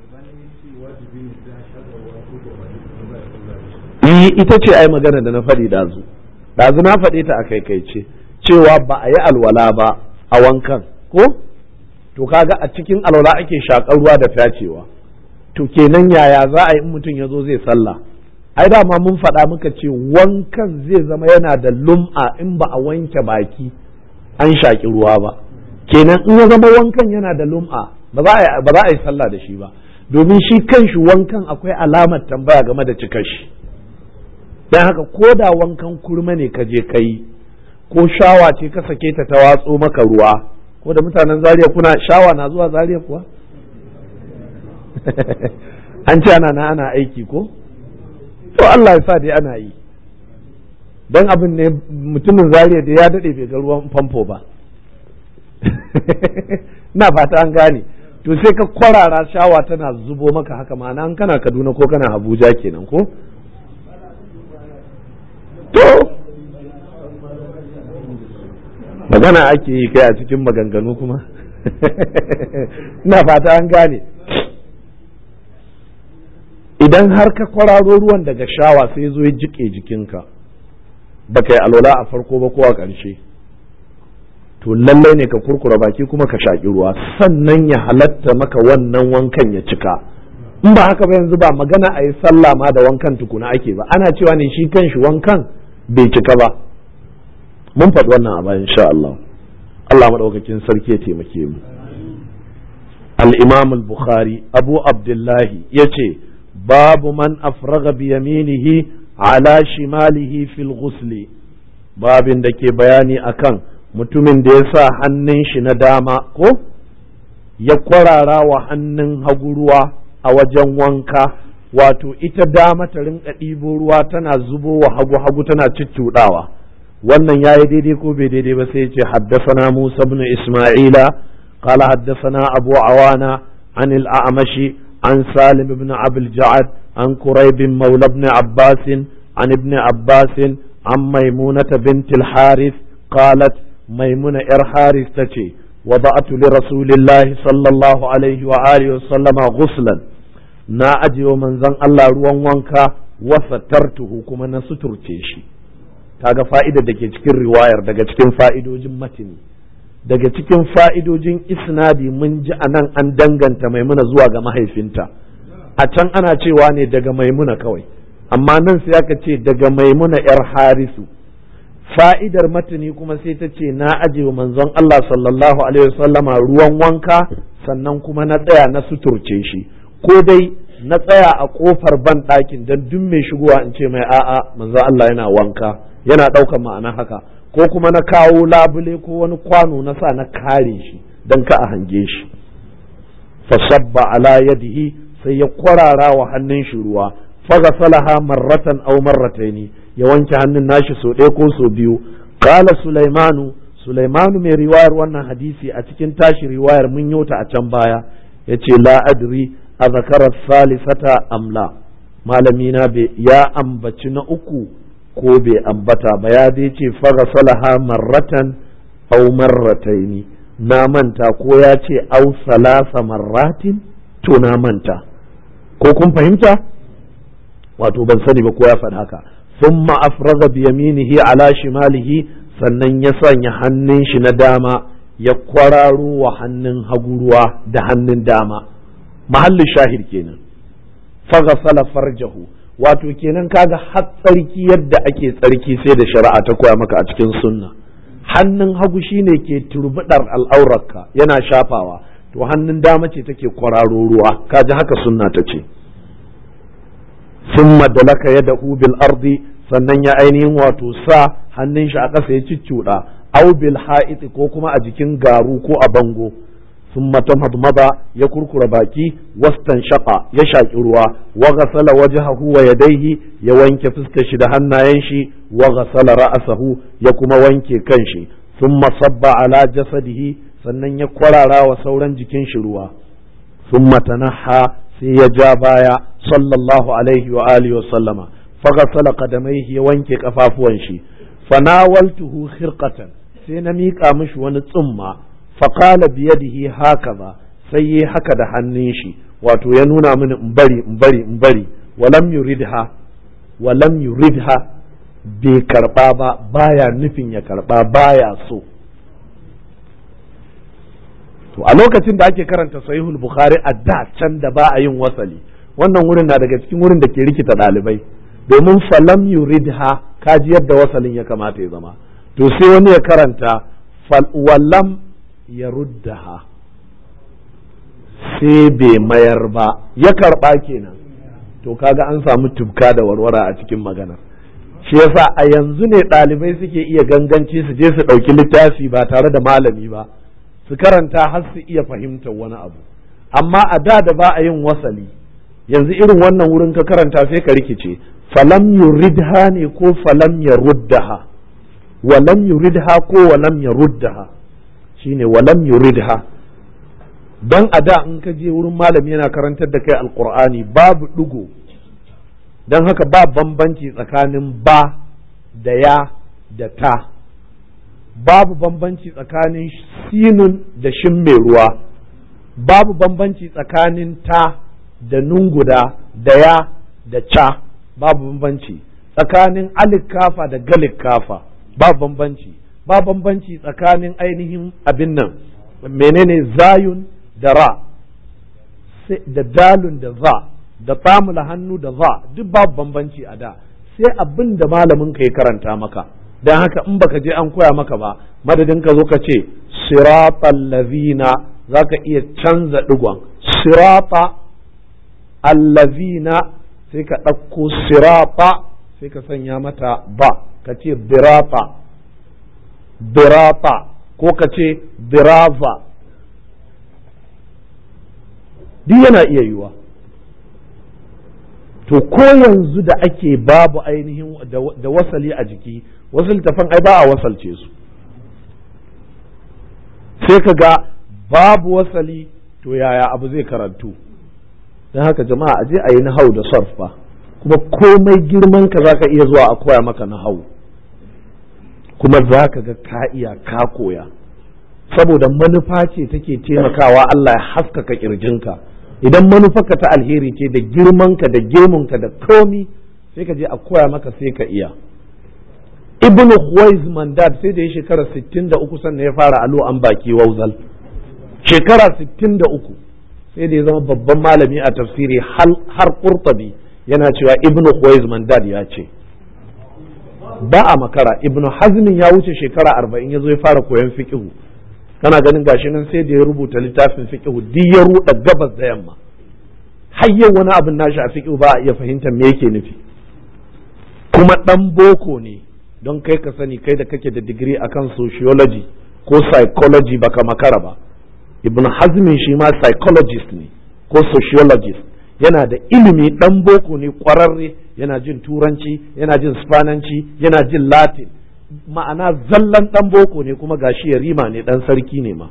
ita ce ai magana da na faɗi dazu dazu na faɗi ta a kaikaice cewa ba a yi alwala ba a wankan, ko to kaga a cikin alwala ake shakar ruwa da fyacewa, to kenan yaya za a yi in mutum ya zo zai sallah? Ai dama mun faɗa muka ce wankan zai zama yana da lum'a in ba a wanke baki an shaki ruwa ba, kenan in ya zama wankan yana da lum'a ba za a yi sallah da shi ba, domin shi kanshi wankan akwai alamar tambaya game da cikar shi. Dan haka ko da wankan kurma ne ka je kai, ko shawa ce ka sake ta ta watso maka ruwa, ko da mutanen Zaria kuna shawa na zuwa Zaria kuwa? An ce ana na ana aiki ko? To Allah ya sa dai ana yi, don abin ne mutumin Zaria da ya daɗe bai ga ruwan famfo ba. Na fata an gane, to sai ka kwarara shawa tana zubo maka haka, ma'ana an kana Kaduna ko kana Abuja kenan ko? To magana ake yi kai a cikin maganganu kuma. Na fata an gane, idan har ka kwararo ruwan daga shawa sai zo ya jike jikinka, baka yi alwala a farko ba ko a ƙarshe, to lallai ne ka kurkura baki kuma ka shaƙi ruwa, sannan ya halatta maka wannan wankan ya cika. In ba haka ba yanzu ba magana a yi sallah ma da wankan tukuna ake ba, ana cewa ne shi kan shi wankan bai cika ba. Mun faɗi wannan a bayan insha Allah. Allah maɗaukakin sarki ya taimake mu. al-imam al-bukhari abu abdullahi yace babu man afraga bi yaminihi ala shimalihi fil ghusli, babin da ke bayani akan mutumin da ya sa hannun shi na dama ko ya kwarara wa hannun hagu ruwa a wajen wanka, wato ita dama ta rinka ɗibo ruwa tana zubo wa hagu hagu tana cuccuɗawa. wannan yayi daidai ko bai daidai ba sai ya ce haddathana Musa ibn Isma'ila qala haddathana Abu Awana an al-A'mashi an Salim ibn Abi al-Ja'ad an Qurayb mawla ibn Abbas an ibn Abbas an Maimunah bint al-Harith qalat Maimuna yar Harith tace wada'tu li Rasulillahi sallallahu alaihi wa alihi wa sallama ghuslan, na ajiye manzon Allah ruwan wanka wa satartuhu kuma na suturce shi. kaga fa'idar da ke cikin riwayar daga cikin fa'idojin matini, daga cikin fa'idojin isnadi mun ji anan an danganta Maimuna zuwa ga mahaifinta, a can ana cewa ne daga Maimuna kawai, amma nan sai aka ce daga Maimuna yar Harisu. Fa'idar matini kuma sai ta ce na ajiye manzon Allah sallallahu alaihi wasallama ruwan wanka sannan kuma na tsaya na suturce shi, ko dai na tsaya a kofar ban ɗakin don duk mai shigowa in ce mai a'a manzon Allah yana wanka, yana ɗaukar ma'ana haka, ko kuma na kawo labule ko wani kwano na sa na kare shi don ka a hange shi. Fasabba ala yadihi, sai ya kwarara wa hannun shi ruwa, faghasalaha marratan aw marrataini, ya wanke hannun nashi so ɗaya ko so biyu. Qala Sulaimanu, Sulaimanu mai riwayar wannan hadisi a cikin tashi riwayar mun yota a can baya, yace la adri a zakarar salisata amla, malami na ya ambaci na uku ko bai ambata ba, ya dai ce faghasalaha marratan aw marrataini, na manta ko ya ce aw salasa marratin, to na manta, ko kun fahimta? Wato ban sani ba ko ya faɗi haka. thumma afraga bi yaminihi ala shimalihi, sannan ya sanya hannun shi na dama ya kwararo wa hannun hagu ruwa da hannun dama, mahallin shahid kenan. faghasala farjahu, wato kenan kaga har tsarki yadda ake tsarki sai da shari'a ta koya maka a cikin sunna. hannun hagu shine ke turbidar al'aurarka yana shafawa, to hannun dama ce take kwararo ruwa, kaji haka sunna ta ce. summa dalaka yadahu bil ardi, sannan ya ainihin wato sa hannun shi a ƙasa ya ciccuda, aw bil ha'iti ko kuma a jikin garu ko a bango. ثم تمضمض ya kurkura baki, wastanshaqa ya shaki ruwa, wa ghasala wajhahu wa yadayhi ya wanke fuskar shi da hannayen shi, wa ghasala ra'sahu ya kuma wanke kanshi. thumma sabba ala jasadihi, sannan ya kwarara wa sauran jikin shi ruwa. thumma tanaha, sai ya ja baya sallallahu alaihi wa alihi wa sallama, fa ghasala qadamaihi ya wanke kafafuwan shi. fanawaltuhu khirqatan, sai na miƙa mishi wani tsumma, faƙala biyadihi haka ba, sai yi haka da hannun shi, wato ya nuna mini in bari in bari in bari. walam yuridha walam yuridha, bai karba ba, baya nufin ya karba, baya so. to a lokacin da ake karanta sahihul bukhari a da can da ba a yin wasali, wannan wurin na daga cikin wurin da ke rikita ɗalibai, domin falam yuridha kaji yadda wasalin ya kamata ya zama, to sai wani ya karanta walam ya ruddaha, sai bai mayar ba, ya karba kenan. to kaga an samu tubka da warwara a cikin magana. shi yasa a yanzu ne ɗalibai suke iya ganganci su je su ɗauki littafi ba tare da malami ba, su karanta har su iya fahimtar wani abu. amma a da da ba a yin wasali, yanzu irin wannan wurin ka karanta sai ka rikice, falam yuridha ne ko falam yaruddaha, walam yuridha ko walam yaruddaha, shine walam yuridha. dan a da in ka je wurin malami yana karantar da kai alqur'ani babu dugo, dan haka ba bambanci tsakanin ba da ya da ta, babu bambanci tsakanin sinun da shin mai ruwa, babu bambanci tsakanin ta da nunguda da ya da ca, babu bambanci tsakanin alif kafa da galib kafa, babu bambanci ba bambanci tsakanin ainihin abin nan menene zayun da ra, da dalun da za, da tamula hannu da za, duk babu bambanci a da, sai abin da malamin ka ya karanta maka. don haka in baka je an koya maka ba, madadin ka zo ka ce siratal ladhina, za ka iya canza digon sirata allazina sai ka ɗauko sirata sai ka sanya mata ba ka ce birata birata ko ka ce biraza duk yana iya yiwa. To ko yanzu da ake babu ainihin da wasali a jiki wasu littafan ai ba a wasalce su sai ka ga babu wasali to yaya abu zai karantu. Don haka jama'a aje a yi nahau da sarf fa kuma komai girman ka zaka iya zuwa a koya maka nahau kuma zaka ga ka iya ka koya saboda manufa ce take taimakawa Allah ya haskaka kirjinka. Idan manufarka ta alheri ce da girmanka da gemunka da komi sai ka je a koya maka sai ka iya. Ibn Huwais Mandad sai da ya shekara sittin da uku sannan ya fara alo an baki wauzal shekara sittin da uku sai da ya zama babban malami a tafsiri har Qurtubi yana cewa Ibn Huwais Mandad ya ce ba a makara. Ibn Hazmin ya wuce shekara arba'in ya zo ya fara koyon fiqhu kana ganin gashi nan sai da ya rubuta littafin fiqhu duk ya ruɗa gabas da yamma har yau wani abin nashi a fiqhu ba a iya fahimtar me yake nufi kuma dan boko ne don kai ka sani kai da kake da digiri akan sociology ko psychology baka makara ba. Ibn Hazmin shi ma psychologist ne ko sociologist yana da ilimi dan boko ne kwararre yana jin turanci yana jin spananci yana jin latin ma'ana zallan dan boko ne kuma gashi ya rima ne dan sarki ne ma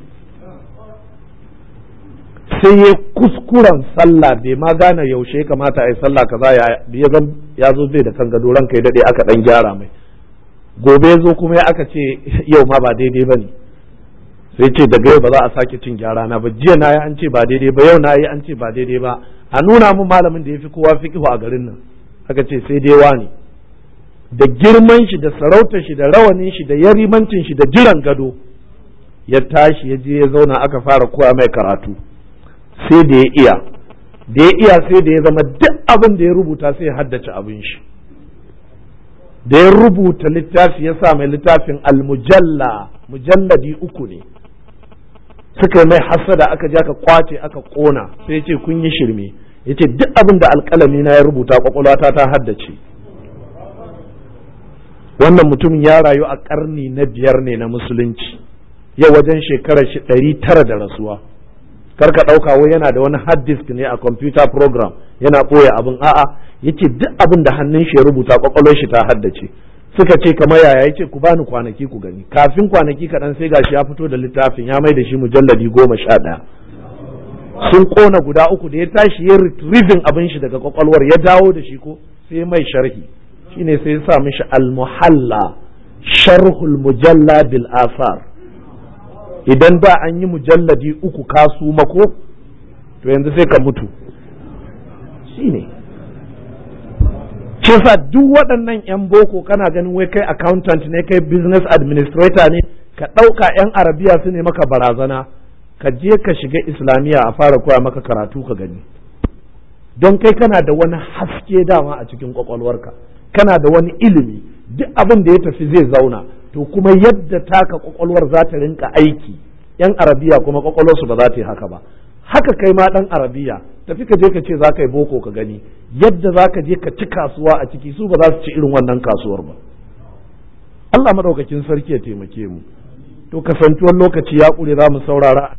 sai ya kuskuren sallah bai ma gane yaushe kamata a yi sallah kaza ya zo bai da kan gado ranka ya dade aka dan gyara mai gobe ya zo kuma ya aka ce yau ma ba daidai ba ne sai ce daga yau ba za a sake cin gyara na ba jiya na yi an ce ba daidai ba yau na yi an ce ba daidai ba a nuna mun malamin da ya fi kowa fiqhu a garin nan aka ce sai dai wani da girman shi da sarautar shi da rawanin shi da yarimancin shi da jiran gado ya tashi ya je ya zauna aka fara koya mai karatu sai da ya iya da ya iya sai da ya zama duk abin da ya rubuta sai ya haddace abin shi da ya rubuta littafi ya sa mai littafin al-mujalla mujalladi uku ne suka mai hasada aka je aka kwace aka kona sai ya ce kun yi shirme ya ce duk abin da alƙalami na ya rubuta kwakwalwata ta haddace. Wannan mutum ya rayu a ƙarni na biyar ne na musulunci yau wajen shekarar shi ɗari tara da rasuwa. Karka ɗauka wai yana da wani hard disk ne a computer program yana ɓoye abin a'a yace duk abin da hannun shi ya rubuta kwakwalwar shi ta haddace. Suka ce kamar yaya yace ku bani kwanaki ku gani kafin kwanaki kaɗan sai gashi ya fito da littafin ya mai da shi mujalladi goma sha ɗaya. Sun ƙona guda uku da ya tashi ya retrieving abin shi daga kwakwalwar ya dawo da shi ko sai mai sharhi shine sai ya sa mishi al-muhalla sharhul mujalla bil asar. Idan da an yi mujalladi uku kasu mako to yanzu sai ka mutu shine ce sa duk waɗannan yan boko kana ganin wai kai accountant ne kai business administrator ne ka ɗauka yan arabiya su ne maka barazana ka je ka shiga islamiyya a fara koya maka karatu ka gani don kai kana da wani haske dama a cikin kwakwalwarka kana da wani ilimi duk abin da ya tafi zai zauna to kuma yadda taka kwakwalwar za ta rinka aiki yan arabiya kuma kwakwalwarsu ba za ta yi haka ba haka kai ma dan arabiya tafi ka je ka ce za ka yi boko ka gani yadda za ka je ka ci kasuwa a ciki su ba za su ci irin wannan kasuwar ba. Allah madaukakin sarki ya taimake mu to kasantuwar lokaci ya kure za mu saurara